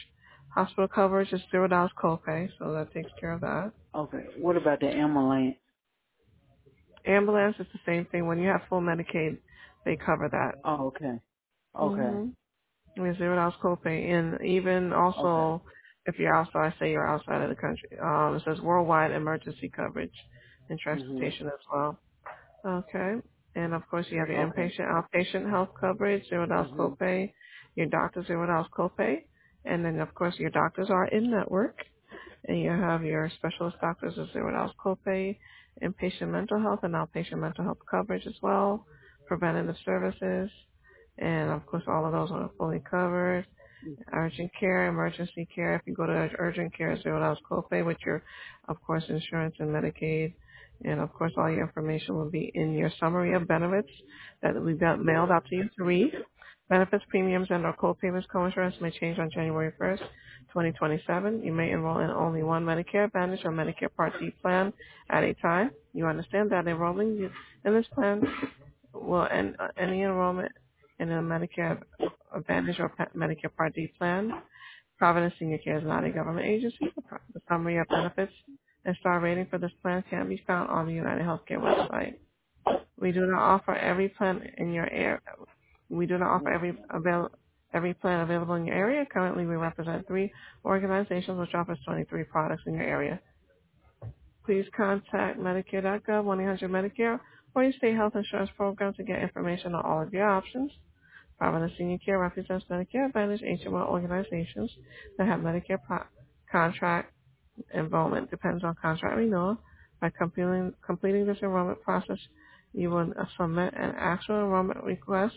Hospital coverage is zero dollars copay, so that takes care of that. Okay. What about the ambulance? Ambulance is the same thing. When you have full Medicaid, they cover that. Oh, okay. Okay. Mm-hmm. It's zero dollars copay, and even Okay. also if you're outside, say you're outside of the country, um, it says worldwide emergency coverage and Mhm. transportation as well. Okay, and of course you have your Okay. inpatient, outpatient health coverage, zero dollars Mhm. copay, your doctor zero dollars copay, and then of course your doctors are in network, and you have your specialist doctors at zero dollars copay, inpatient mental health and outpatient mental health coverage as well, preventative services, and of course all of those are fully covered. Urgent care, emergency care. If you go to urgent care, zero dollars copay with your, of course, insurance and Medicaid. And of course, all your information will be in your summary of benefits that we got mailed out to you to read. Benefits, premiums, and or co-payments, co-insurance may change on January first, twenty twenty-seven. You may enroll in only one Medicare Advantage or Medicare Part D plan at a time. You understand that enrolling in this plan will end uh, any enrollment in a Medicare Advantage or pa- Medicare Part D plan. Providence Senior Care is not a government agency. The pro- the summary of benefits and star rating for this plan can be found on the United Healthcare website. We do not offer every plan in your area. We do not offer every avail- every plan available in your area. Currently, we represent three organizations which offers twenty-three products in your area. Please contact Medicare dot gov, one eight hundred Medicare, or your state health insurance program to get information on all of your options. Providence Senior Care represents Medicare Advantage H M O organizations that have Medicare pro- contract enrollment. Depends on contract renewal. By completing, completing this enrollment process, you will uh, submit an actual enrollment request.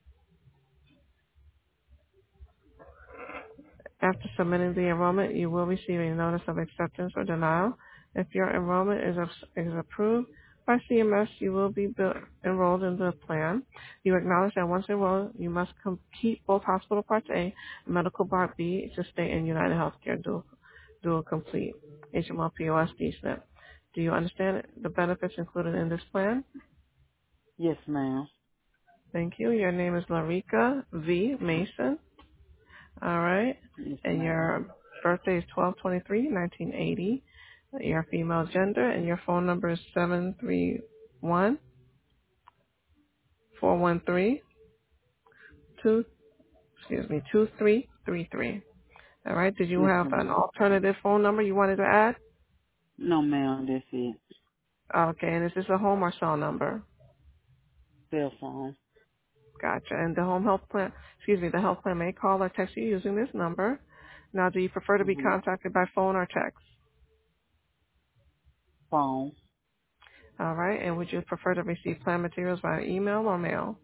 After submitting the enrollment, you will receive a notice of acceptance or denial. If your enrollment is, is approved by C M S, you will be built, enrolled in the plan. You acknowledge that once enrolled, you must com- keep both Hospital Part A and Medical Part B to stay in United Healthcare dual, dual complete H M O P O S D SNP. Do you understand the benefits included in this plan? Yes, ma'am. Thank you. Your name is Larika V. Mason. All right. Yes, And ma'am. your birthday is twelve twenty-three, nineteen eighty. Your female gender and your phone number is seven three one four one three two. Excuse me, two three three three. All right. Did you Yes, have an ma'am. alternative phone number you wanted to add? No, ma'am. That's it. Okay. And is this a home or cell number? Cell phone. Gotcha. And the home health plan, excuse me, the health plan may call or text you using this number. Now, do you prefer to be Mhm. contacted by phone or text? Phone. All right. And would you prefer to receive plan materials via email or mail?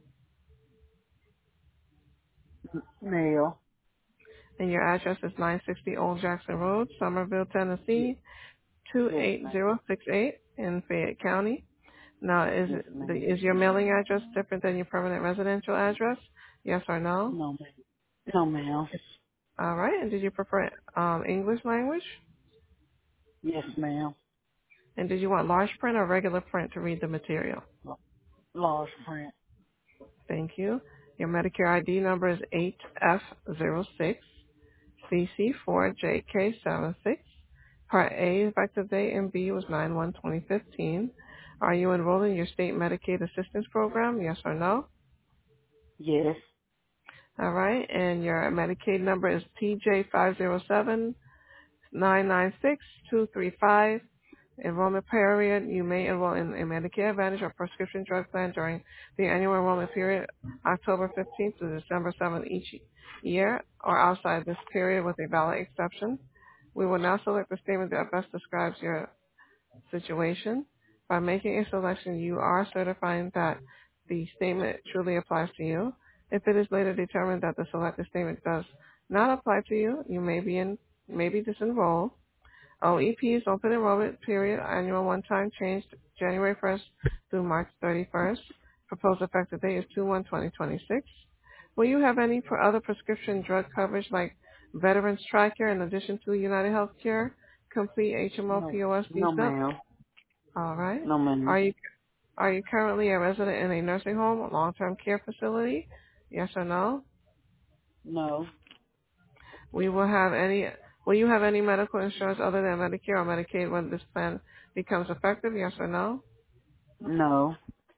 Mail. And your address is nine sixty Old Jackson Road, Somerville, Yes. Tennessee, Yes, ma'am. two eight zero six eight in Fayette County. Now, is Yes, it, the, ma'am. is your mailing address different than your permanent residential address? Yes or no? No, ma'am. No, ma'am. All right. And did you prefer um, English language? Yes, ma'am. And did you want large print or regular print to read the material? Large print. Thank you. Your Medicare I D number is eight F zero six C C four J K seven six. Part A effective date and B was nine one twenty fifteen. Are you enrolled in your state Medicaid assistance program? Yes or no? Yes. All right. And your Medicaid number is T J five zero seven nine nine six two three five. Enrollment period, you may enroll in a Medicare Advantage or prescription drug plan during the annual enrollment period, October fifteenth to December seventh each year, or outside this period with a valid exception. We will now select the statement that best describes your situation. By making a selection, you are certifying that the statement truly applies to you. If it is later determined that the selected statement does not apply to you, you may be in, may be disenrolled. O E P's open enrollment period annual one-time change January first through March thirty-first. Proposed effective date is two one twenty twenty-six. Will you have any for other prescription drug coverage like Veterans TRICARE in addition to United Healthcare, complete H M O No. P O S D No, SNP? ma'am. All right. No, ma'am. Are you are you currently a resident in a nursing home or long-term care facility? Yes or no? No. We will have any. Will you have any medical insurance other than Medicare or Medicaid when this plan becomes effective? Yes or no? No.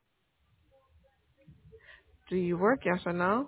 Do you work? Yes or no?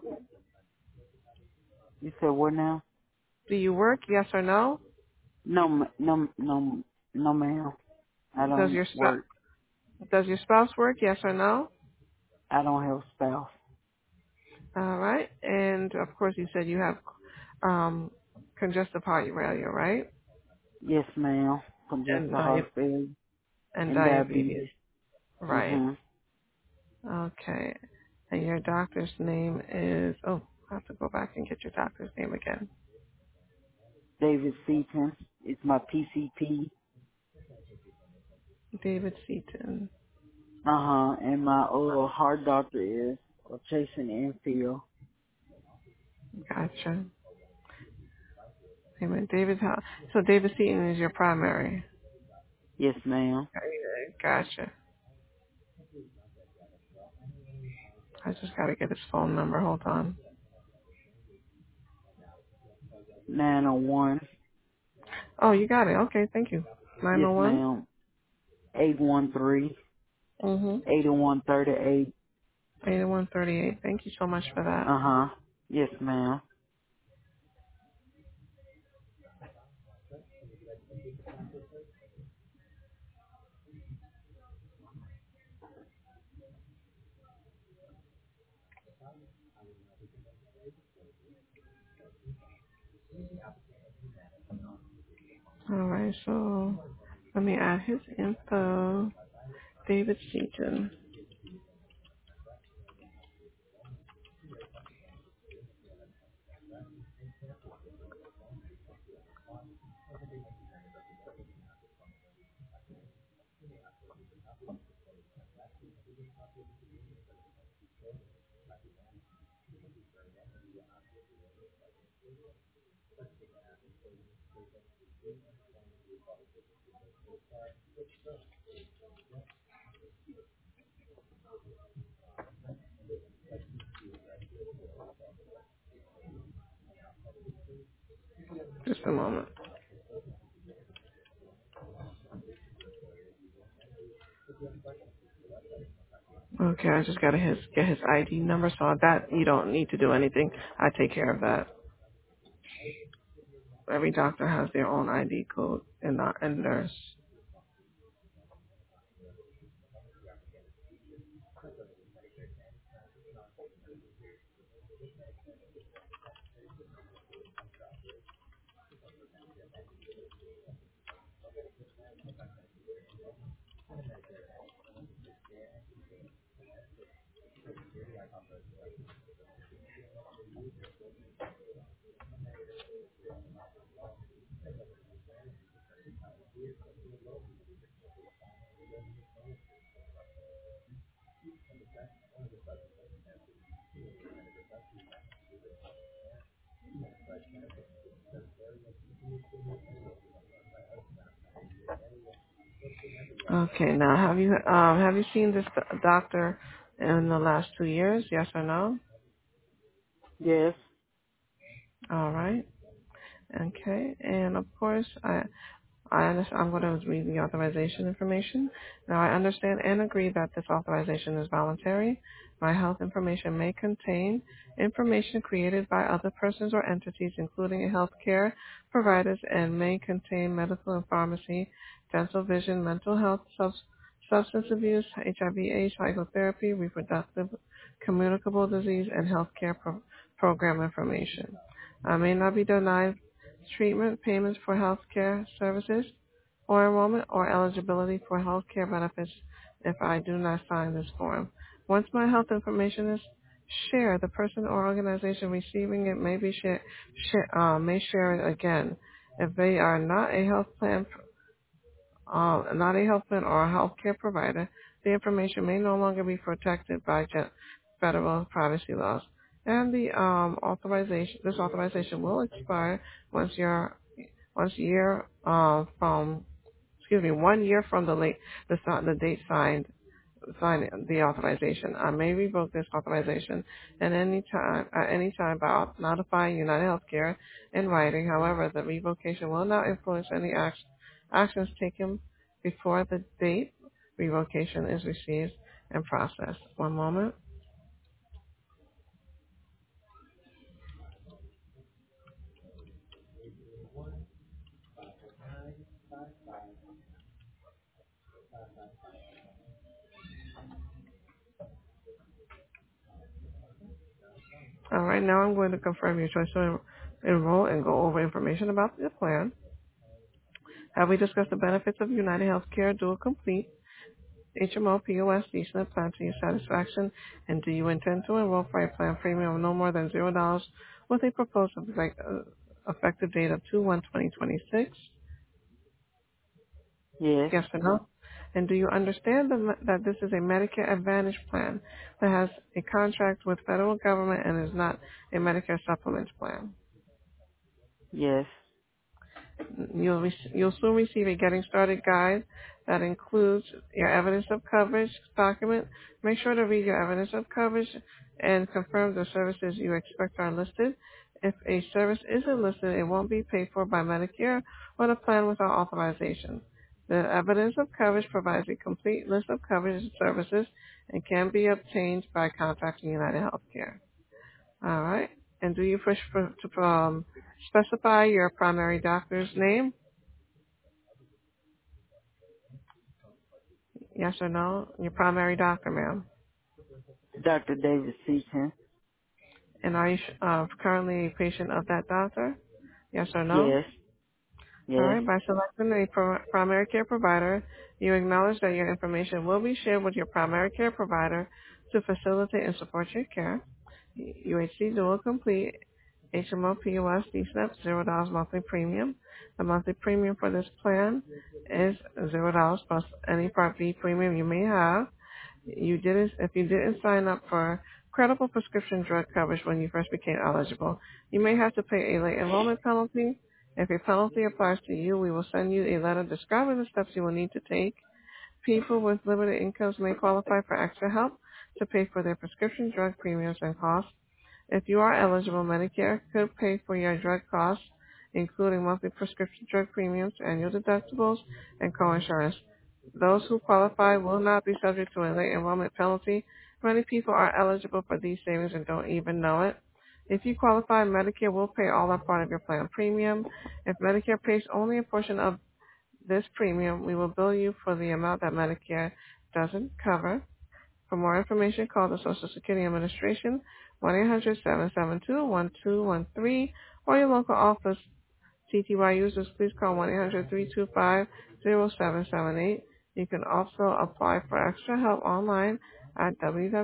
You said what now? Do you work? Yes or no? No, ma- no, no, no, ma'am. I Does don't your work. sp- Does your spouse work? Yes or no? I don't have a spouse. All right. And of course, you said you have um, congestive heart failure, right? Yes, ma'am. Congestive And heart di- failure and and diabetes, diabetes. right? Mhm. Okay. And your doctor's name is. Oh, I have to go back and get your doctor's name again. David Seaton is my P C P. David Seaton. Uh huh. And my uh heart doctor is uh, Jason Enfield. Gotcha. Wait a minute, David. How, so David Seaton is your primary. Yes, ma'am. Gotcha. I just gotta get his phone number. Hold on. Nine oh one. Oh, you got it. Okay, thank you. Nine Yes, oh one. ma'am. Eight one three. Mhm. Eight one thirty eight. Eighty one thirty eight. Thank you so much for that. Uh huh. Yes, ma'am. All right. So let me add his info. David Seaton. Just a moment. Okay, I just gotta his, get his I D number. So that you don't need to do anything. I take care of that. Every doctor has their own I D code and not and nurse. Okay, now have you um have you seen this do- doctor in the last two years? Yes or no? Yes. All right. Okay, and of course I I understand. I'm going to read the authorization information. Now, I understand and agree that this authorization is voluntary. My health information may contain information created by other persons or entities, including healthcare providers, and may contain medical and pharmacy, dental, vision, mental health, sub- substance abuse, H I V AIDS, psychotherapy, reproductive, communicable disease, and healthcare pro- program information. I may not be denied treatment, payments for healthcare services, or enrollment or eligibility for healthcare benefits if I do not sign this form. Once my health information is shared, the person or organization receiving it may be share, share, uh, may share it again. If they are not a health plan, uh, not a health plan or a healthcare provider, the information may no longer be protected by gen- federal privacy laws. And the um, authorization, this authorization will expire once your once year uh, from excuse me, one year from the late the si- the date signed sign the authorization. I may revoke this authorization at any time, at any time by notifying United Healthcare in writing. However, the revocation will not influence any act- actions taken before the date revocation is received and processed. One moment. All right, now I'm going to confirm your choice to enroll and go over information about the plan. Have we discussed the benefits of United Healthcare Dual Complete H M O P O S D SNP plan to your satisfaction? And do you intend to enroll for a plan premium of no more than zero dollars with a proposed effect, uh, effective date of two one twenty twenty-six? Yes. Yes or no? And do you understand the, that this is a Medicare Advantage plan that has a contract with federal government and is not a Medicare Supplement plan? Yes. You'll, re- you'll soon receive a Getting Started guide that includes your evidence of coverage document. Make sure to read your evidence of coverage and confirm the services you expect are listed. If a service isn't listed, it won't be paid for by Medicare or the plan without authorization. The evidence of coverage provides a complete list of coverage services and can be obtained by contacting United Healthcare. All right. And do you wish for, to um, specify your primary doctor's name? Yes or no? Your primary doctor, ma'am. Doctor David Seaton. And are you uh, currently a patient of that doctor? Yes or no? Yes. All Yes. right. By selecting a pro- primary care provider, you acknowledge that your information will be shared with your primary care provider to facilitate and support your care. U H C Dual Complete H M O P O S D SNP, zero dollars monthly premium. The monthly premium for this plan is zero dollars plus any Part B premium you may have. You didn't, if you didn't sign up for credible prescription drug coverage when you first became eligible, you may have to pay a late enrollment penalty. If a penalty applies to you, we will send you a letter describing the steps you will need to take. People with limited incomes may qualify for extra help to pay for their prescription drug premiums and costs. If you are eligible, Medicare could pay for your drug costs, including monthly prescription drug premiums, annual deductibles, and coinsurance. Those who qualify will not be subject to a late enrollment penalty. Many people are eligible for these savings and don't even know it. If you qualify, Medicare will pay all or part of your plan premium. If Medicare pays only a portion of this premium, we will bill you for the amount that Medicare doesn't cover. For more information, call the Social Security Administration, one eight hundred seven seven two one two one three, or your local office. T T Y users, please call one eight hundred three two five zero seven seven eight. You can also apply for extra help online at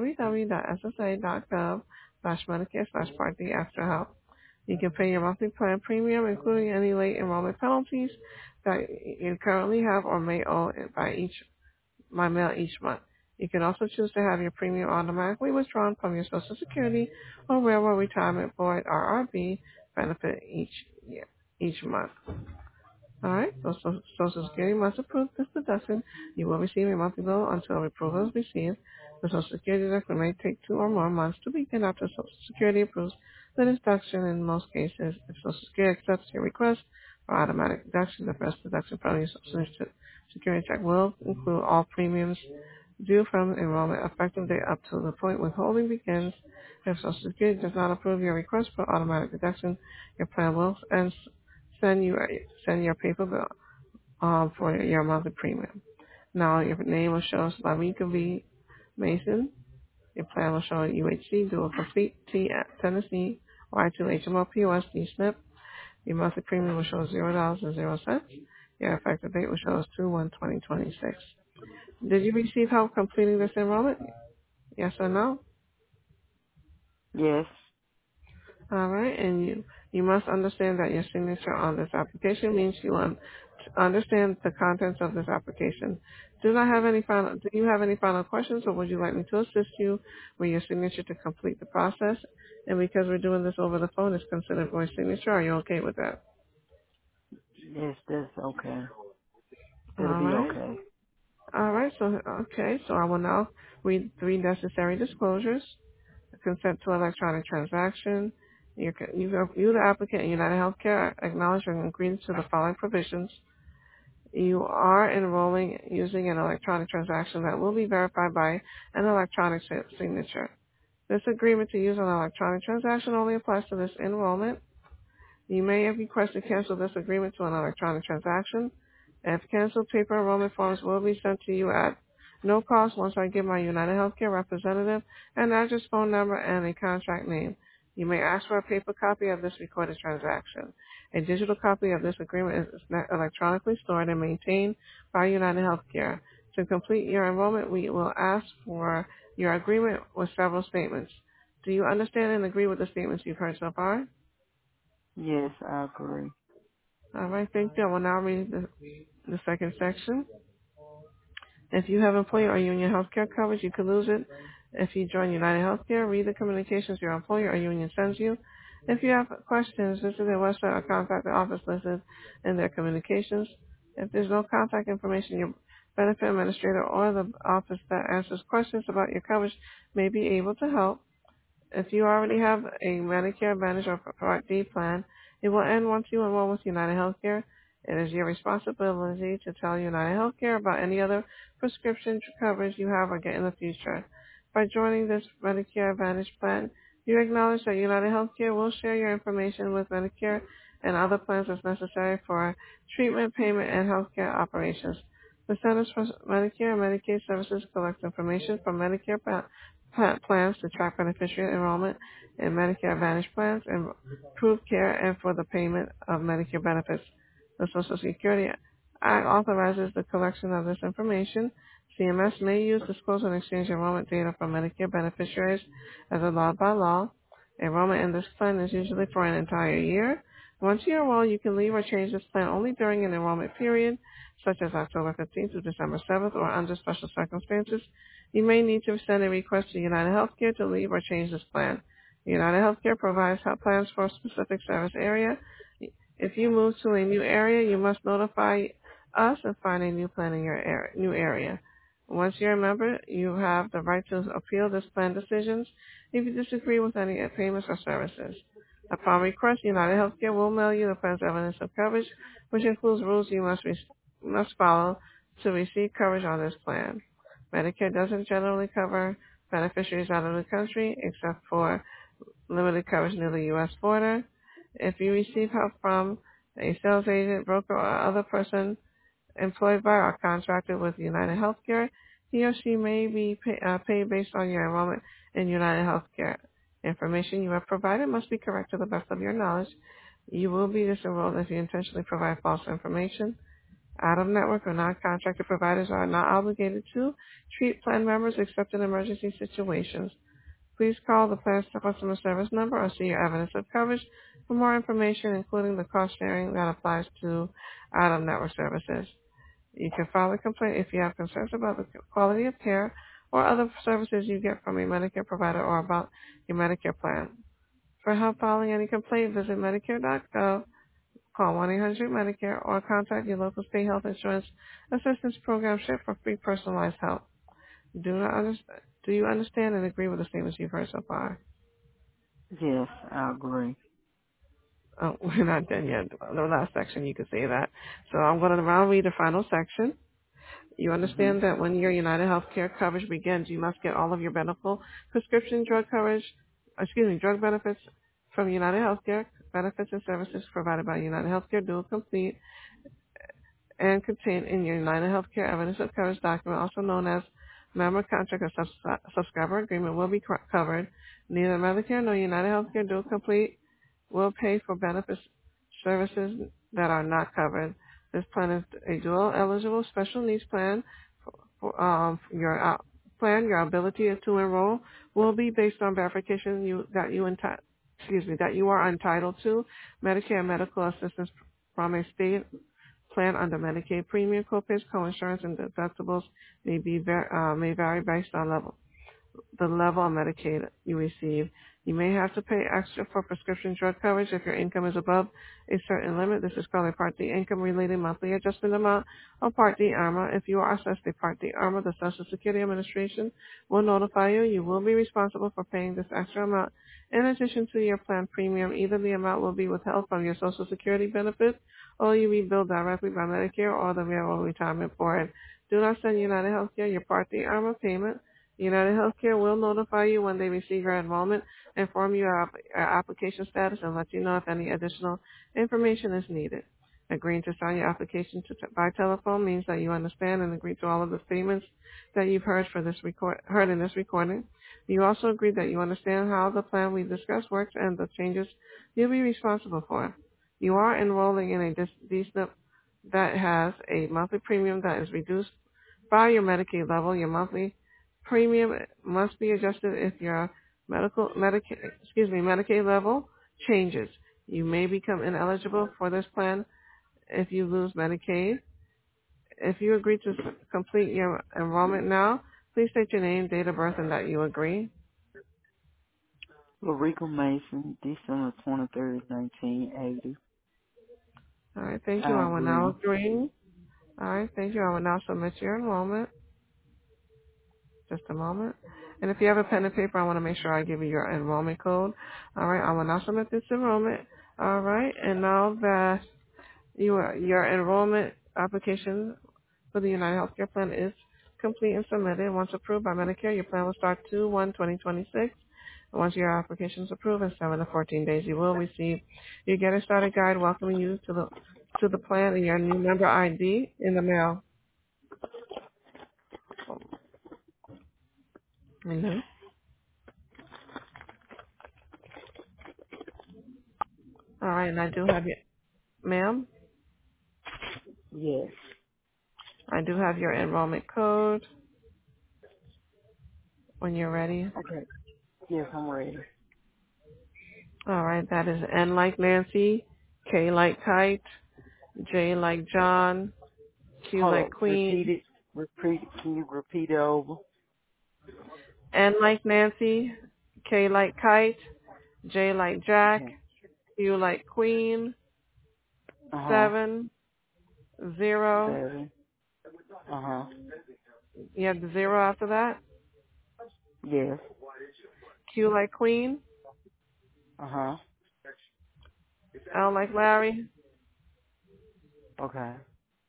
www.ssa.gov slash Medicare slash Part D extra help. You can pay your monthly plan premium, including any late enrollment penalties that you currently have or may owe by each by mail each month. You can also choose to have your premium automatically withdrawn from your Social Security or Railroad Retirement Board R R B benefit each year, each month. All right, so so- Social Security must approve this deduction. You will receive a monthly bill until approval is received. The Social Security deduction may take two or more months to begin after Social Security approves the deduction. In most cases, if Social Security accepts your request for automatic deduction, the first deduction from your Social Security check will include all premiums due from enrollment effective date up to the point withholding begins. If Social Security does not approve your request for automatic deduction, your plan will and send you send your paper bill um, for your monthly premium. Now your name will show Slavika V. Mason. Your plan will show U H C Dual Complete T Tennessee Y two H M O P O S D SNP. Your monthly premium will show zero dollars and zero cents. Your effective date will show us two one twenty twenty six. Did you receive help completing this enrollment? Yes or no? Yes. All right, and you you must understand that your signature on this application means you un- understand the contents of this application. Do not have any final? Do you have any final questions, or would you like me to assist you with your signature to complete the process? And because we're doing this over the phone, it's considered voice signature. Are you okay with that? Yes, that's okay. That'll All be right. okay. All right. So okay. So I will now read three necessary disclosures. Consent to electronic transaction. You, you, you, the applicant, and United Healthcare acknowledge and agree to the following provisions. You are enrolling using an electronic transaction that will be verified by an electronic signature. This agreement to use an electronic transaction only applies to this enrollment. You may request to cancel this agreement to an electronic transaction. If canceled, paper enrollment forms will be sent to you at no cost once I give my United Healthcare representative an address, phone number, and a contract name. You may ask for a paper copy of this recorded transaction. A digital copy of this agreement is electronically stored and maintained by United Healthcare. To complete your enrollment, we will ask for your agreement with several statements. Do you understand and agree with the statements you've heard so far? Yes, I agree. All right, thank you. I will now read the, the second section. If you have employer or union health care coverage, you could lose it. If you join United Healthcare, read the communications your employer or union sends you. If you have questions, visit their website or contact the office listed in their communications. If there's no contact information, your benefit administrator or the office that answers questions about your coverage may be able to help. If you already have a Medicare Advantage or Part D plan, it will end once you enroll with United Healthcare. It is your responsibility to tell United Healthcare about any other prescription coverage you have or get in the future. By joining this Medicare Advantage plan, you acknowledge that United Healthcare will share your information with Medicare and other plans as necessary for treatment, payment, and healthcare operations. The Centers for Medicare and Medicaid Services collect information from Medicare pa- pa- plans to track beneficiary enrollment in Medicare Advantage plans and improve care and for the payment of Medicare benefits. The Social Security Act authorizes the collection of this information. C M S may use, disclose, and exchange enrollment data from Medicare beneficiaries as allowed by law. Enrollment in this plan is usually for an entire year. Once you enroll, you can leave or change this plan only during an enrollment period, such as October fifteenth to December seventh, or under special circumstances. You may need to send a request to United Healthcare to leave or change this plan. United Healthcare provides health plans for a specific service area. If you move to a new area, you must notify us and find a new plan in your area, new area. Once you're a member, you have the right to appeal this plan decisions if you disagree with any payments or services. Upon request, United Healthcare will mail you the plan's evidence of coverage, which includes rules you must re- must follow to receive coverage on this plan. Medicare doesn't generally cover beneficiaries out of the country, except for limited coverage near the U S border. If you receive help from a sales agent, broker, or other person employed by or contracted with United Healthcare, he or she may be pay, uh, paid based on your enrollment in United Healthcare. Information you have provided must be correct to the best of your knowledge. You will be disenrolled if you intentionally provide false information. Out-of-network or non-contracted providers are not obligated to treat plan members except in emergency situations. Please call the plan's customer service number or see your evidence of coverage for more information, including the cost sharing that applies to out-of-network services. You can file a complaint if you have concerns about the quality of care or other services you get from a Medicare provider or about your Medicare plan. For help filing any complaint, visit Medicare dot gov, call one eight hundred Medicare, or contact your local state health insurance assistance program ship for free personalized help. Do not understand, do you understand and agree with the statements you've heard so far? Yes, I agree. Oh, we're not done yet. The last section, you could say that. So I'm going to now read the final section. You Mhm. understand that when your United Healthcare coverage begins, you must get all of your medical prescription drug coverage, excuse me, drug benefits from United Healthcare. Benefits and services provided by United Healthcare do complete and contained in your United Healthcare Evidence of Coverage document, also known as Member Contract or subs- Subscriber Agreement, will be co- covered. Neither Medicare nor United Healthcare Dual Complete will pay for benefits services that are not covered. This plan is a dual eligible special needs plan. For, for, um, your uh, plan, your ability to enroll will be based on verification you, that you enti- excuse me that you are entitled to Medicare medical assistance from a state plan under Medicaid. Premium copays, coinsurance, and deductibles may be var- uh, may vary based on level the level of Medicaid you receive. You may have to pay extra for prescription drug coverage if your income is above a certain limit. This is called a Part D income-related monthly adjustment amount or Part D ARMA. If you are assessed a Part D ARMA, the Social Security Administration will notify you. You will be responsible for paying this extra amount. In addition to your plan premium, either the amount will be withheld from your Social Security benefits or you'll be billed directly by Medicare or the Railroad Retirement Board. Do not send United Healthcare your Part D ARMA payment. United Healthcare will notify you when they receive your enrollment, inform you of your application status, and let you know if any additional information is needed. Agreeing to sign your application to, by telephone means that you understand and agree to all of the statements that you've heard for this record, heard in this recording. You also agree that you understand how the plan we discussed works and the changes you'll be responsible for. You are enrolling in a D S N P that has a monthly premium that is reduced by your Medicaid level. Your monthly premium must be adjusted if your medical Medicaid, excuse me, Medicaid level changes. You may become ineligible for this plan if you lose Medicaid. If you agree to s- complete your enrollment now, please state your name, date of birth, and that you agree. Larica Mason, December twenty-third, nineteen eighty. All right, thank you. I I will now agree. agree. All right, thank you. I will now submit your enrollment. Just a moment. And if you have a pen and paper, I want to make sure I give you your enrollment code. All right, I will now submit this enrollment. All right, and now that your your enrollment application for the United Healthcare Plan is complete and submitted, once approved by Medicare, your plan will start two one twenty twenty-six. And once your application is approved in seven to fourteen days, you will receive your Get It Started guide welcoming you to the to the plan and your new member I D in the mail. Mm-hmm. All right, and I do have your, ma'am, Yes. I do have your enrollment code when you're ready. Okay. Yes, I'm ready. All right, that is N like Nancy, K like Kite, J like John, Q Hold like on. Repeat Queen, it. Repeat. Can you repeat it over? N like Nancy, K like Kite, J like Jack, Okay. Q like Queen, Uh huh. seven, zero. Seven. Uh huh. You have the zero after that. Yes. Q like Queen, Uh huh. L like Larry, Okay.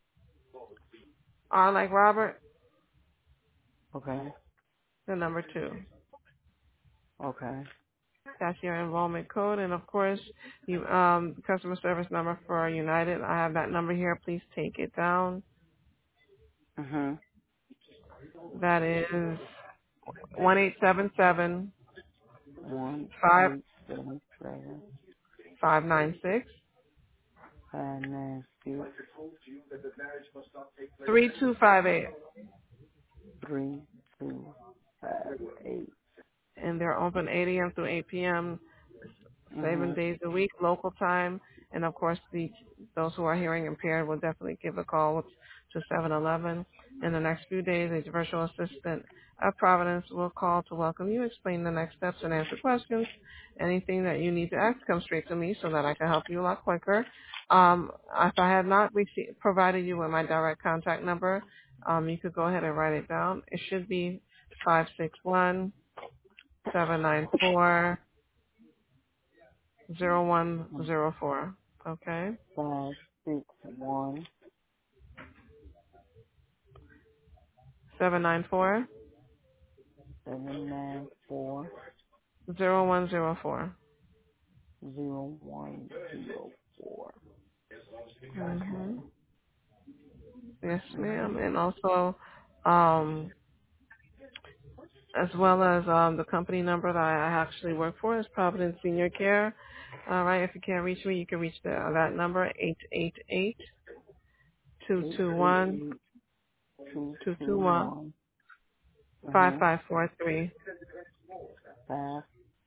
R like Robert, Okay. the number two. Okay. That's your enrollment code, and of course, you um customer service number for United. I have that number here. Please take it down. Mhm. That is one eight seven seven One five eight seven seven five nine six five nine six three two five eight, three two five eight. and they're open eight a m through eight p m seven Mhm. days a week, local time. And of course, the those who are hearing impaired will definitely give a call to seven eleven. In the next few days, a virtual assistant at Providence will call to welcome you, explain the next steps, and answer questions. Anything that you need to ask, come straight to me so that I can help you a lot quicker. Um, if I have not received, provided you with my direct contact number, um, you could go ahead and write it down. It should be five six one seven nine four. Zero one zero four. Okay. Five six one Seven nine four seven nine four zero one zero four. zero one zero four. Mm-hmm. Okay. Yes, Mhm. ma'am. And also, um, as well as um, the company number that I actually work for is Providence Senior Care. All right. If you can't reach me, you can reach the, that number eight eight eight two Eight two eight one eight two two two two one one. five Mhm. five four three. Five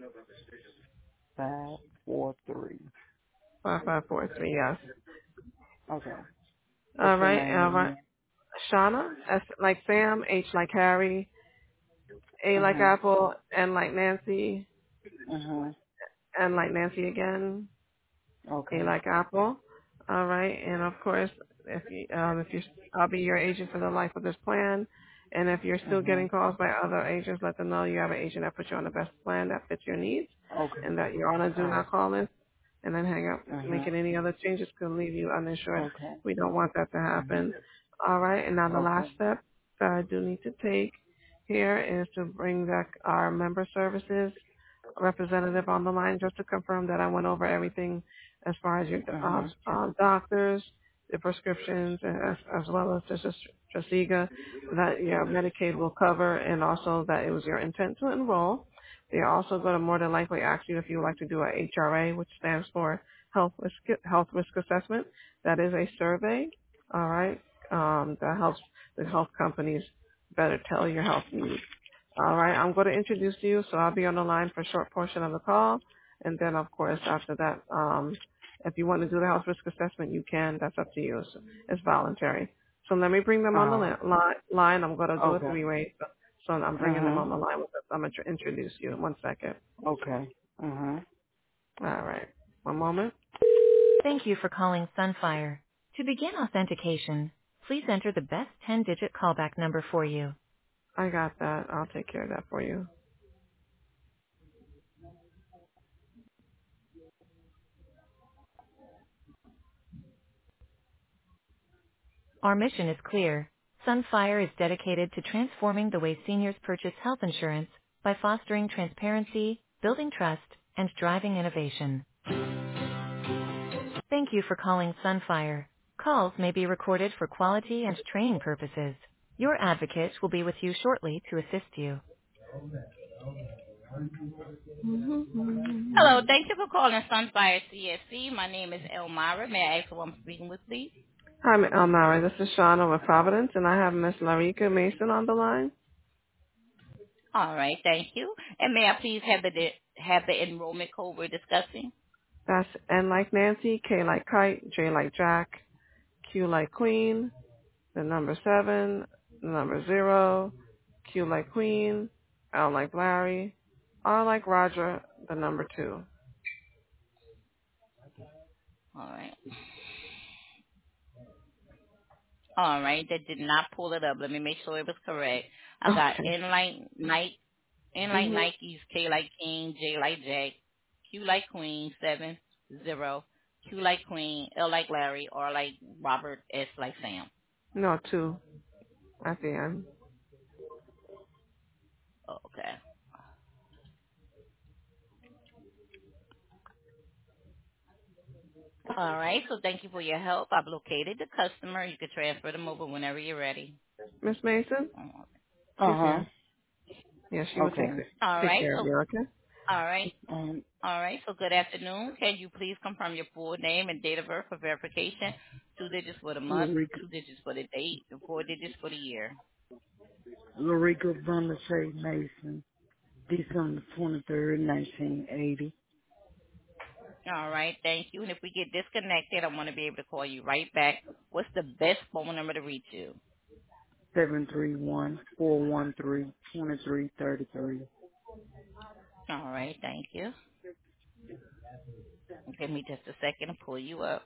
five four three. Five five four three. Yes. Okay. What's All your right. name All right. again? Shauna, S like Sam, H like Harry, A Uh like huh. Apple, N like Nancy, Uh huh. N like Nancy again, A Okay. like Apple. All right, and of course, if you um, if you I'll be your agent for the life of this plan, and if you're Uh still huh. getting calls by other agents, let them know you have an agent that puts you on the best plan that fits your needs, Okay. and that you're on a do All right. not call list. And then hang up. Uh huh. Making any other changes could leave you uninsured. Okay. We don't want that to Mhm. happen. All right, and now the Okay. last step that I do need to take here is to bring back our member services representative on the line just to confirm that I went over everything as far as your Uh uh, huh. uh, doctors, the prescriptions, and as, as well as just Trasiga, that your Medicaid will cover, and also that it was your intent to enroll. They're also going to more than likely ask you if you would like to do a H R A, which stands for Health Risk, Health Risk Assessment. That is a survey, all right, um, that helps the health companies better tell your health needs. All right, I'm going to introduce you, so I'll be on the line for a short portion of the call, and then of course after that, um, if you want to do the health risk assessment, you can. That's up to you. It's, it's voluntary. So let me bring them on the Uh, li- li- line. I'm going to do it okay. three ways. So, so I'm Uh bringing them huh. on the line with us. I'm going to introduce you. One second. Okay. Uh huh. All right. One moment. Thank you for calling Sunfire. To begin authentication, please enter the best ten-digit callback number for you. I got that. I'll take care of that for you. Our mission is clear. Sunfire is dedicated to transforming the way seniors purchase health insurance by fostering transparency, building trust, and driving innovation. Thank you for calling Sunfire. Calls may be recorded for quality and training purposes. Your advocate will be with you shortly to assist you. Hello, thank you for calling Sunfire C S C. My name is Elmira. May I ask who I'm speaking with, please? Hi, M- Elmira. This is Shauna with Providence, and I have Miss Larika Mason on the line. All right, thank you. And may I please have the have the enrollment code we're discussing? That's N like Nancy, K like Kite, J like Jack, Q like Queen, the number seven, the number zero, Q like Queen, L like Larry, R like Roger, the number two. All right. All right, that did not pull it up. Let me make sure it was correct. I got Okay. N like Nike, N like Mhm. Nikes, K like King, J like Jack, Q like Queen, seven, zero, Q like Queen, L like Larry, R like Robert, S like Sam. No, two at the end. Okay. All right, so thank you for your help. I've located the customer. You can transfer them over whenever you're ready. Miss Mason, Uh she's huh. here. Yeah, she will take Okay. take All take right, care of so you. Okay. all right. Um. All right, so good afternoon. Can you please confirm your full name and date of birth for verification? Two digits for the month, Larica, two digits for the date, and four digits for the year. Larica Bundleshay Mason, December twenty-third, nineteen eighty. All right, thank you. And if we get disconnected, I want to be able to call you right back. What's the best phone number to reach you? seven three one, four one three, two three three three. All right, thank you. Give me just a second to pull you up.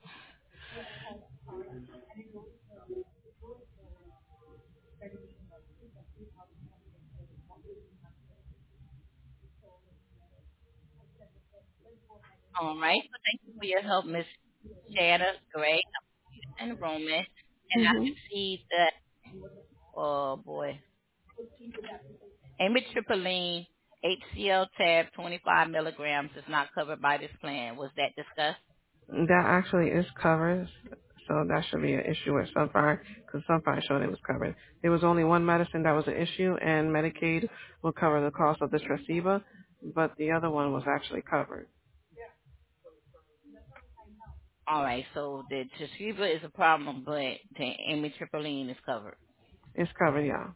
All right, so thank you for your help, Miss Shanna Gray, enrollment. And I Mhm. can see that, oh boy, amitriptyline H C L tab twenty-five milligrams is not covered by this plan. Was that discussed? That actually is covered, so that should be an issue with Sunfire because Sunfire showed it was covered. There was only one medicine that was an issue, and Medicaid will cover the cost of the Tresiba, but the other one was actually covered. All right, so the Toshiba is a problem, but the amitriptyline is covered. It's covered, yeah.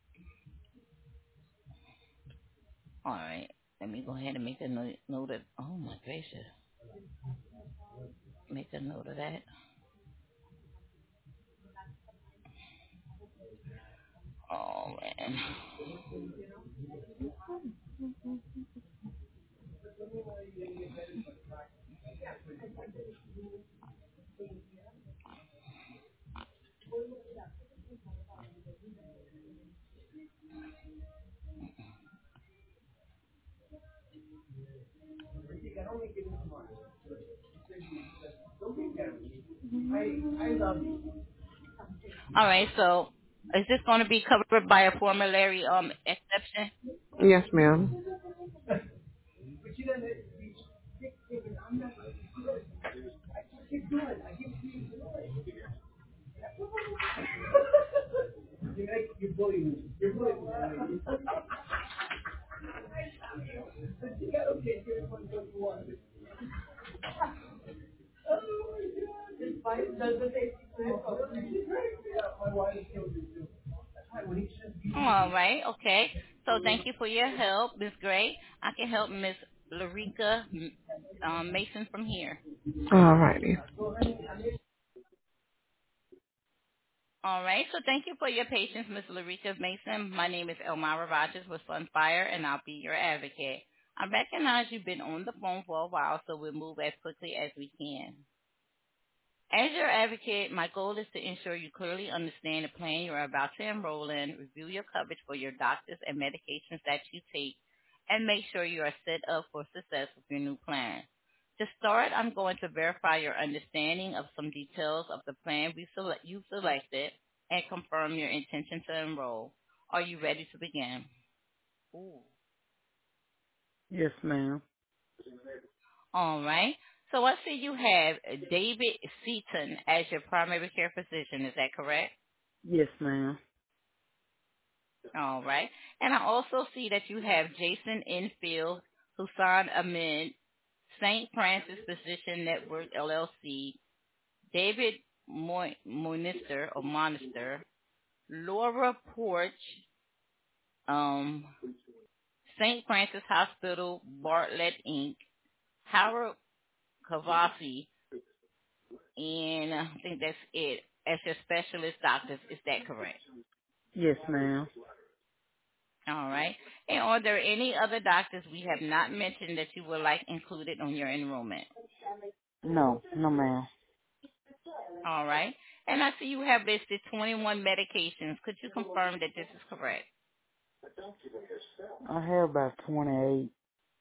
All right, let me go ahead and make a note, note of. Oh my gracious, make a note of that. Oh man. All right. So is this going to be covered by a formulary um exception? Yes, ma'am. All right. Okay. So thank you for your help, Miss Gray. I can help Miss Larica um, Mason from here. All righty. All right. So thank you for your patience, Miss Larica Mason. My name is Elmira Rogers with Sunfire, and I'll be your advocate. I recognize you've been on the phone for a while, so we'll move as quickly as we can. As your advocate, my goal is to ensure you clearly understand the plan you're about to enroll in, review your coverage for your doctors and medications that you take, and make sure you are set up for success with your new plan. To start, I'm going to verify your understanding of some details of the plan we select, you selected and confirm your intention to enroll. Are you ready to begin? Ooh. Yes, ma'am. All right. So I see you have David Seaton as your primary care physician. Is that correct? Yes, ma'am. All right. And I also see that you have Jason Enfield, Husan Ahmed, Saint Francis Physician Network, L L C, David Mo- Monister, or Monister, Laura Porch, um, Saint Francis Hospital, Bartlett, Incorporated, Howard Kavasi, and I think that's it, as your specialist doctors. Is that correct? Yes, ma'am. All right. And are there any other doctors we have not mentioned that you would like included on your enrollment? No, no, ma'am. All right. And I see you have listed twenty-one medications. Could you confirm that this is correct? I have about twenty-eight.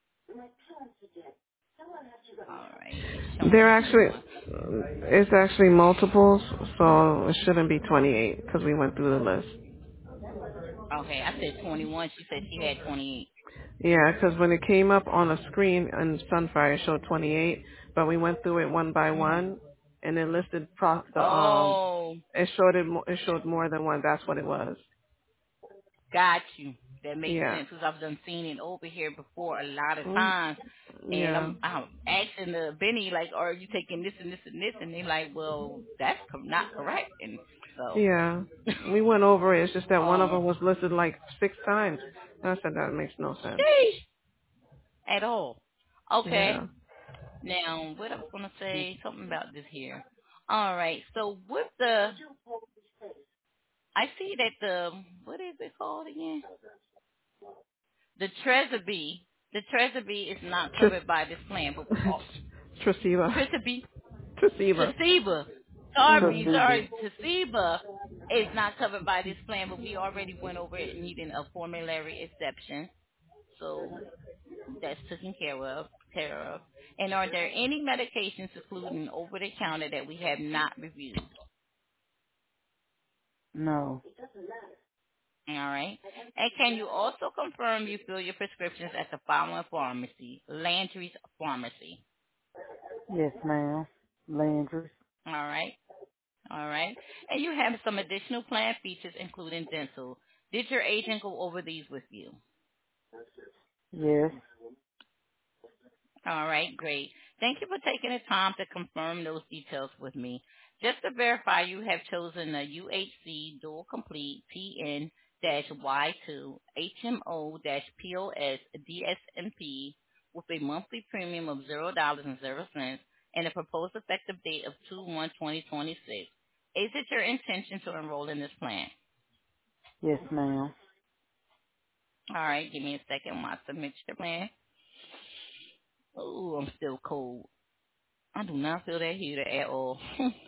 All right. It's There showing actually, twenty-one. it's actually multiples, so it shouldn't be twenty-eight because we went through the list. Okay. I said twenty-one. She said she had twenty-eight. Yeah, because when it came up on a screen in Sunfire, it showed twenty-eight, but we went through it one by one, and it listed pro- the um, Oh, it showed it mo- it showed more than one. That's what it was. got you. That makes Yeah. sense because I've done seen it over here before a lot of Mm, times. And yeah. I'm, I'm asking the Benny, like, are you taking this and this and this? And they're like, well, that's co- not correct. And so, Yeah. We went over it. It's just that one of um, them was listed like six times. I said that makes no sense. sheesh, at all. Okay. Yeah. Now, what I was going to say, something about this here. All right. So with the, I see that the, what is it called again? The Treasury, the Treasury is not Tr- covered by this plan, but we all, Traceva. Treasury, Traceva. Toshiba, sorry, Mhm. Tuskegee. sorry, Toshiba is not covered by this plan, but we already went over it needing a formulary exception. So that's taken care of, care of. And are there any medications, including over the counter, that we have not reviewed? No. All right. And can you also confirm you fill your prescriptions at the following pharmacy, Landry's Pharmacy? Yes, ma'am. Landry. All right. All right. And you have some additional plan features, including dental. Did your agent go over these with you? Yes. All right, great. Thank you for taking the time to confirm those details with me. Just to verify, you have chosen a U H C dual complete P N Y two H M O P O S D S M P with a monthly premium of zero dollars and zero cents and a proposed effective date of two one twenty twenty six. Is it your intention to enroll in this plan? Yes, ma'am. All right, give me a second while I submit your plan. Oh, I'm still cold. I do not feel that heater at all.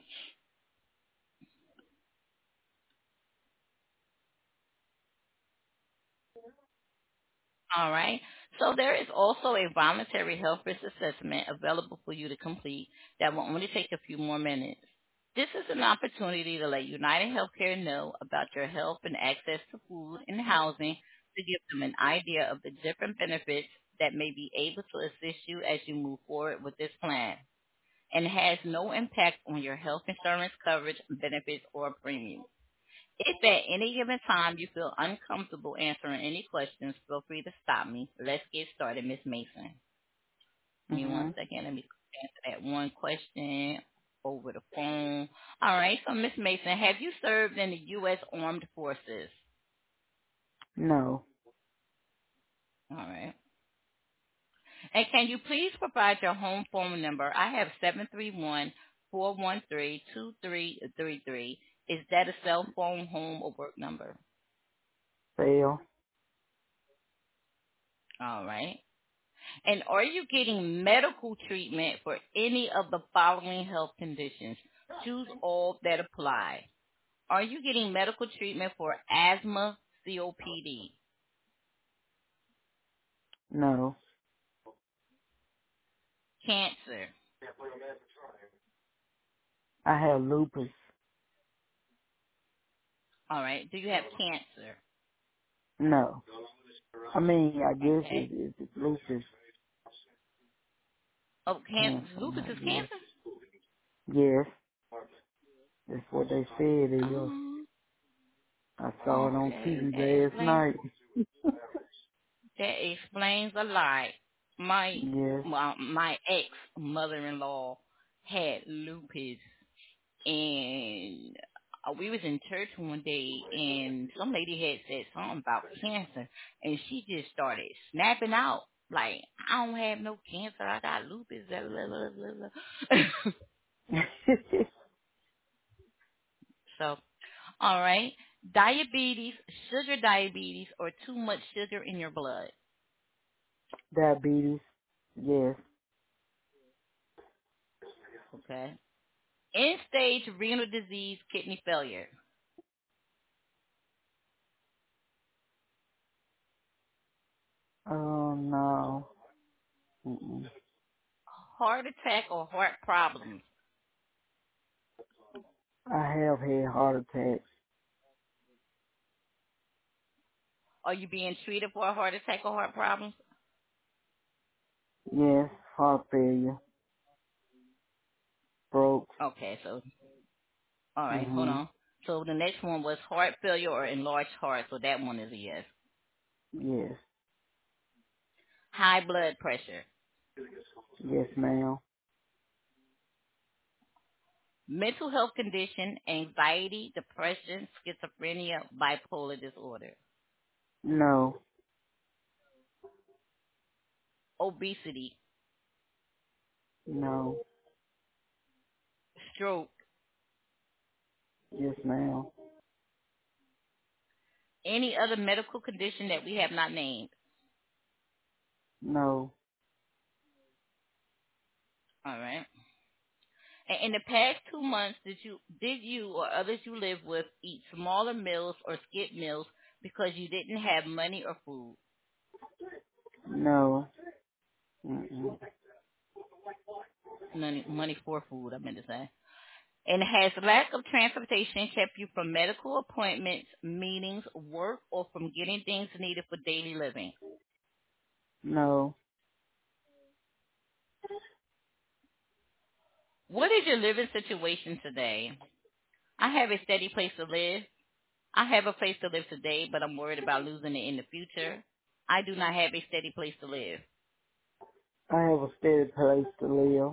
All right. So there is also a voluntary health risk assessment available for you to complete that will only take a few more minutes. This is an opportunity to let United Healthcare know about your health and access to food and housing to give them an idea of the different benefits that may be able to assist you as you move forward with this plan and has no impact on your health insurance coverage, benefits, or premiums. If at any given time you feel uncomfortable answering any questions, feel free to stop me. Let's get started, Miss Mason. Give me one Mhm. second. Let me answer that one question over the phone. All right. So, Miss Mason, have you served in the U S. Armed Forces? No. All right. And can you please provide your home phone number? I have seven three one, four one three, two three three three. Is that a cell phone, home, or work number? Fail. All right. And are you getting medical treatment for any of the following health conditions? Choose all that apply. Are you getting medical treatment for asthma, C O P D, No. cancer? I have lupus. All right. Do you have cancer? No. I mean, I guess Okay. it's, it's lupus Oh, can- cancer, lupus I is guess. cancer? Yes, that's what they said it is. Um, I saw it on T okay. V That last explains, night. that explains a lot. My, Yes. well, my ex mother-in-law had lupus and uh, we was in church one day and some lady had said something about cancer and she just started snapping out like, I don't have no cancer, I got lupus. Blah, blah, blah, blah, blah. So, all right. Diabetes, sugar diabetes, or too much sugar in your blood. Diabetes. Yes. Okay. End stage renal disease, kidney failure. Oh no. Mm-mm. Heart attack or heart problems. I have had heart attacks. Are you being treated for a heart attack or heart problems? Yes. Heart failure. Stroke. Okay, so all right, hold Mhm. on. So the next one was heart failure or enlarged heart, so that one is a yes. Yes. High blood pressure, Yes, ma'am. mental health condition, anxiety, depression, schizophrenia, bipolar disorder, No. obesity, No. stroke, Yes, ma'am. any other medical condition that we have not named. No. All right. And in the past two months, did you did you or others you live with eat smaller meals or skip meals because you didn't have money or food? No. Mm-mm. Money, money for food, I meant to say. And has lack of transportation kept you from medical appointments, meetings, work, or from getting things needed for daily living? No. What is your living situation today? I have a steady place to live. I have a place to live today, but I'm worried about losing it in the future. I do not have a steady place to live. I have a steady place to live.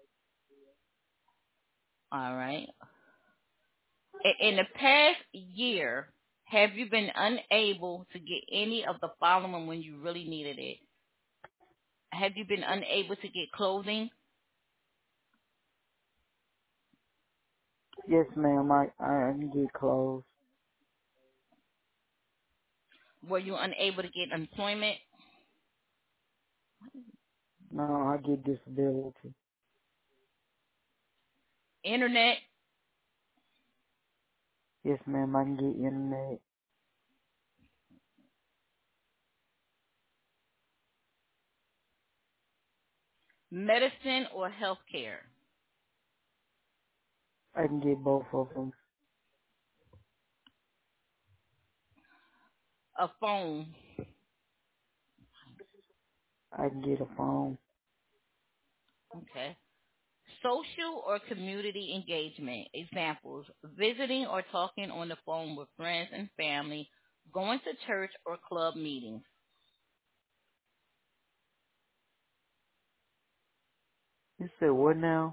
All right. I- In the past year, have you been unable to get any of the following when you really needed it? Have you been unable to get clothing? Yes, ma'am. I I can get clothes. Were you unable to get employment? No, I get disability. Internet, Yes, ma'am, I can get internet. medicine, or health care? I can get both of them. A phone. I can get a phone. Okay. Social or community engagement. Examples: visiting or talking on the phone with friends and family, going to church or club meetings. You said what now?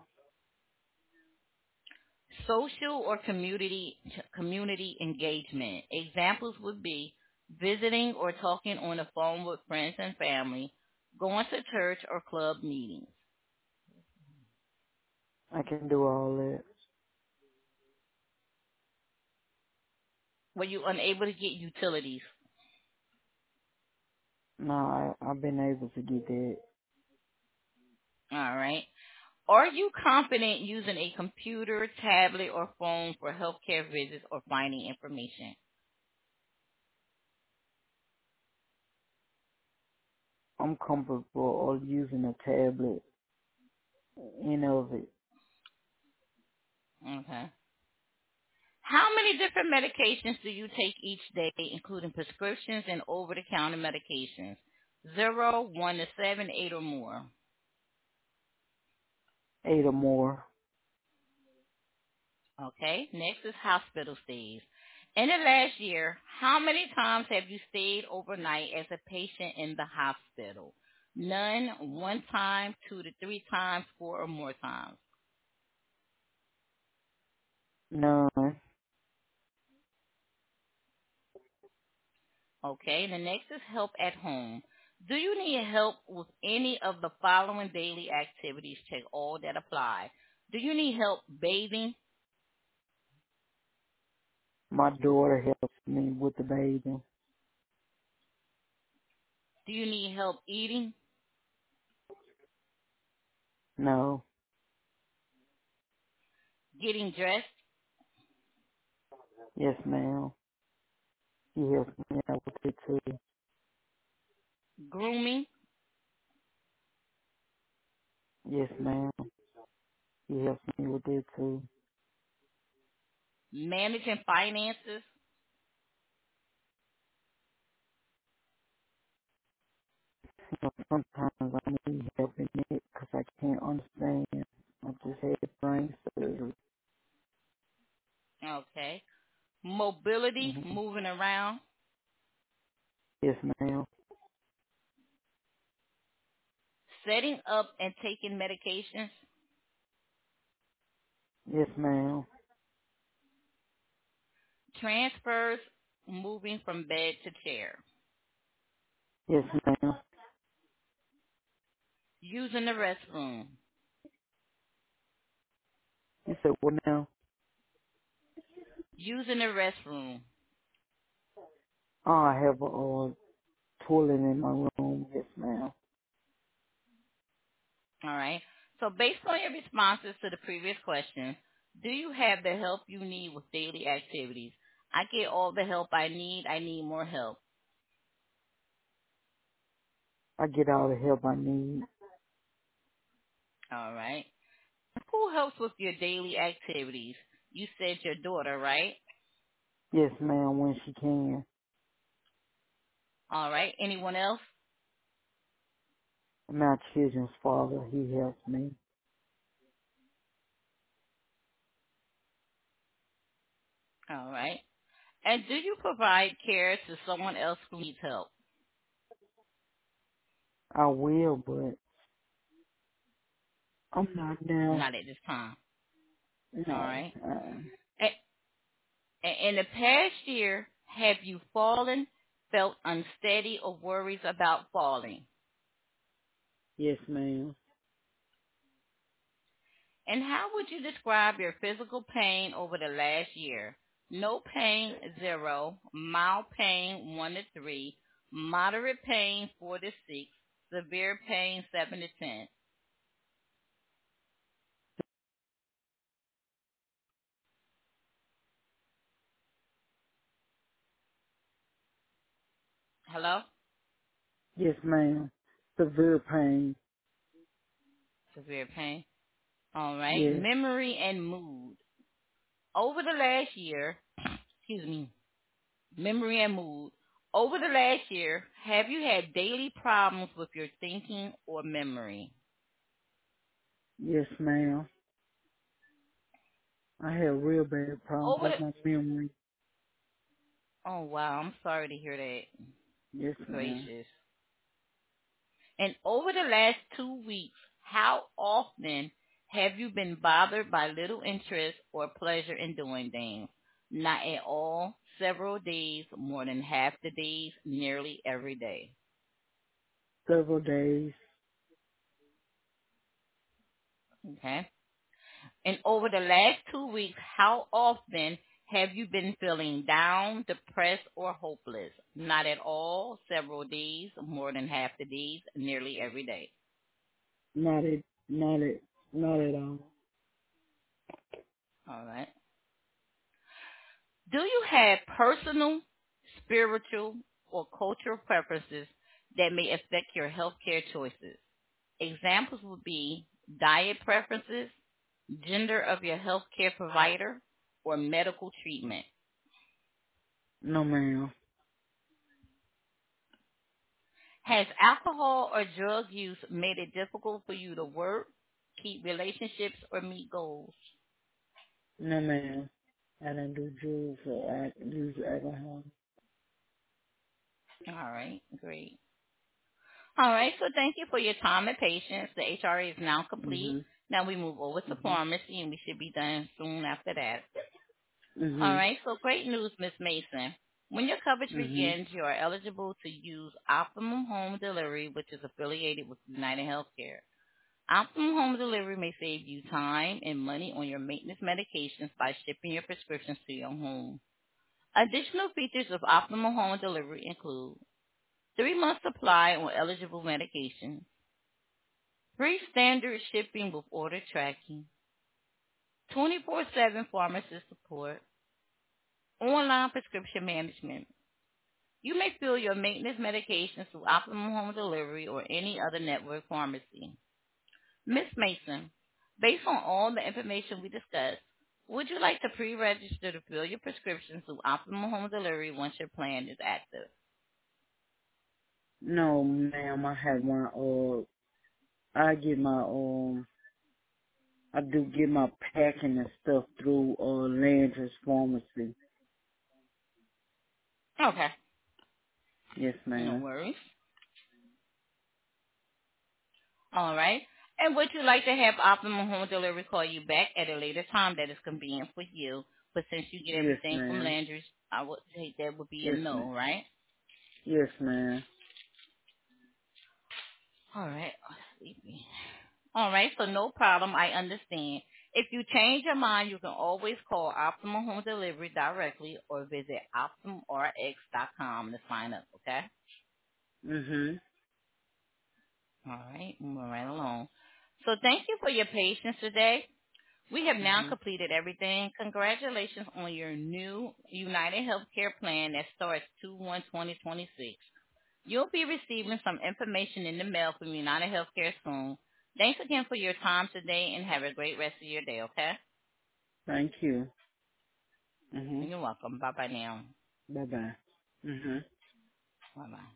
Social or community community engagement. Examples would be visiting or talking on the phone with friends and family, going to church or club meetings. I can do all that. Were you unable to get utilities? No, I, I've been able to get that. All right. Are you confident using a computer, tablet, or phone for healthcare visits or finding information? I'm comfortable of using a tablet, any of it. Okay. How many different medications do you take each day, including prescriptions and over-the-counter medications? Zero, one to seven, eight or more. Eight or more. Okay. Next is hospital stays. In the last year, how many times have you stayed overnight as a patient in the hospital? None, one time, two to three times, four or more times. None. Okay, the next is help at home. Do you need help with any of the following daily activities? Check all that apply. Do you need help bathing? My daughter helps me with the baby. Do you need help eating? No. Getting dressed? Yes, ma'am. He helps me out with it too. Grooming? Yes, ma'am. He helps me with it too. Managing finances? You know, sometimes I need help in it because I can't understand. I just had brain surgery. Okay. Mobility? hmm Moving around? Yes, ma'am. Setting up and taking medications? Yes, ma'am. Transfers? Moving from bed to chair? Yes, ma'am. Using the restroom? You said what now? Using the restroom? Oh, I have a uh, toilet in my room. Yes, ma'am. All right. So based on your responses to the previous question, do you have the help you need with daily activities? I get all the help I need. I need more help. I get all the help I need. All right. Who helps with your daily activities? You said your daughter, right? Yes, ma'am, when she can. All right. Anyone else? My children's father, he helps me. All right. And do you provide care to someone else who needs help? I will, but I'm not now. Not at this time. All No. right. Uh, A- a- In the past year, have you fallen, felt unsteady, or worries about falling? yes, ma'am. And how would you describe your physical pain over the last year? no pain zero, mild pain one to three, moderate pain four to six, severe pain seven to ten. Hello? Yes, ma'am. Severe pain. Severe pain. All right. Yes. Memory and mood. Over the last year, excuse me, memory and mood. Over the last year, have you had daily problems with your thinking or memory? Yes, ma'am. I have real bad problems Over the, with my memory. oh wow, I'm sorry to hear that. Yes, ma'am. Gracious. And over the last two weeks, how often have you been bothered by little interest or pleasure in doing things? Not at all, several days, more than half the days, nearly every day. Several days. Okay? And over the last two weeks, how often have you been feeling down, depressed, or hopeless? Not at all, several days, more than half the days, nearly every day. Not at, not at, not at all. All right. Do you have personal, spiritual, or cultural preferences that may affect your healthcare choices? Examples would be diet preferences, gender of your healthcare provider, or medical treatment. No, ma'am. Has alcohol or drug use made it difficult for you to work, keep relationships, or meet goals? No, ma'am. I don't do drugs or act, use alcohol. All right, great. All right, so thank you for your time and patience. The H R A is now complete. Mhm. Now we move over to Mhm. pharmacy, and we should be done soon after that. All Mhm. right, so great news, Miss Mason. When your coverage Mhm. begins, you are eligible to use Optimum Home Delivery, which is affiliated with United Healthcare. Optimum Home Delivery may save you time and money on your maintenance medications by shipping your prescriptions to your home. Additional features of Optimum Home Delivery include three-month supply on eligible medications, free standard shipping with order tracking, twenty-four seven pharmacist support, online prescription management. You may fill your maintenance medications through Optimum Home Delivery or any other network pharmacy. Miss Mason, based on all the information we discussed, would you like to pre-register to fill your prescriptions through Optimum Home Delivery once your plan is active? No, ma'am. I have my uh. I get my um. I do get my packing and stuff through uh Landry's Pharmacy. Okay, Yes, no ma'am. worries. All right. And would you like to have Optimum Home Delivery call you back at a later time that is convenient for you? But since you get Yes, everything from ma'am. Landry's, I would say that would be a Yes, ma'am. no, right? Yes, ma'am. All right. Oh, sleepy. All right, so no problem. I understand. If you change your mind, you can always call Optimum Home Delivery directly or visit optimum r x dot com to sign up, okay? Mhm. All right, moving right along. So thank you for your patience today. We have now Mhm. completed everything. Congratulations on your new United Healthcare plan that starts two one twenty twenty-six. You'll be receiving some information in the mail from United Healthcare soon. Thanks again for your time today and have a great rest of your day, okay? Thank you. Mhm. You're welcome. Bye bye now. Bye bye. Mhm. Bye bye.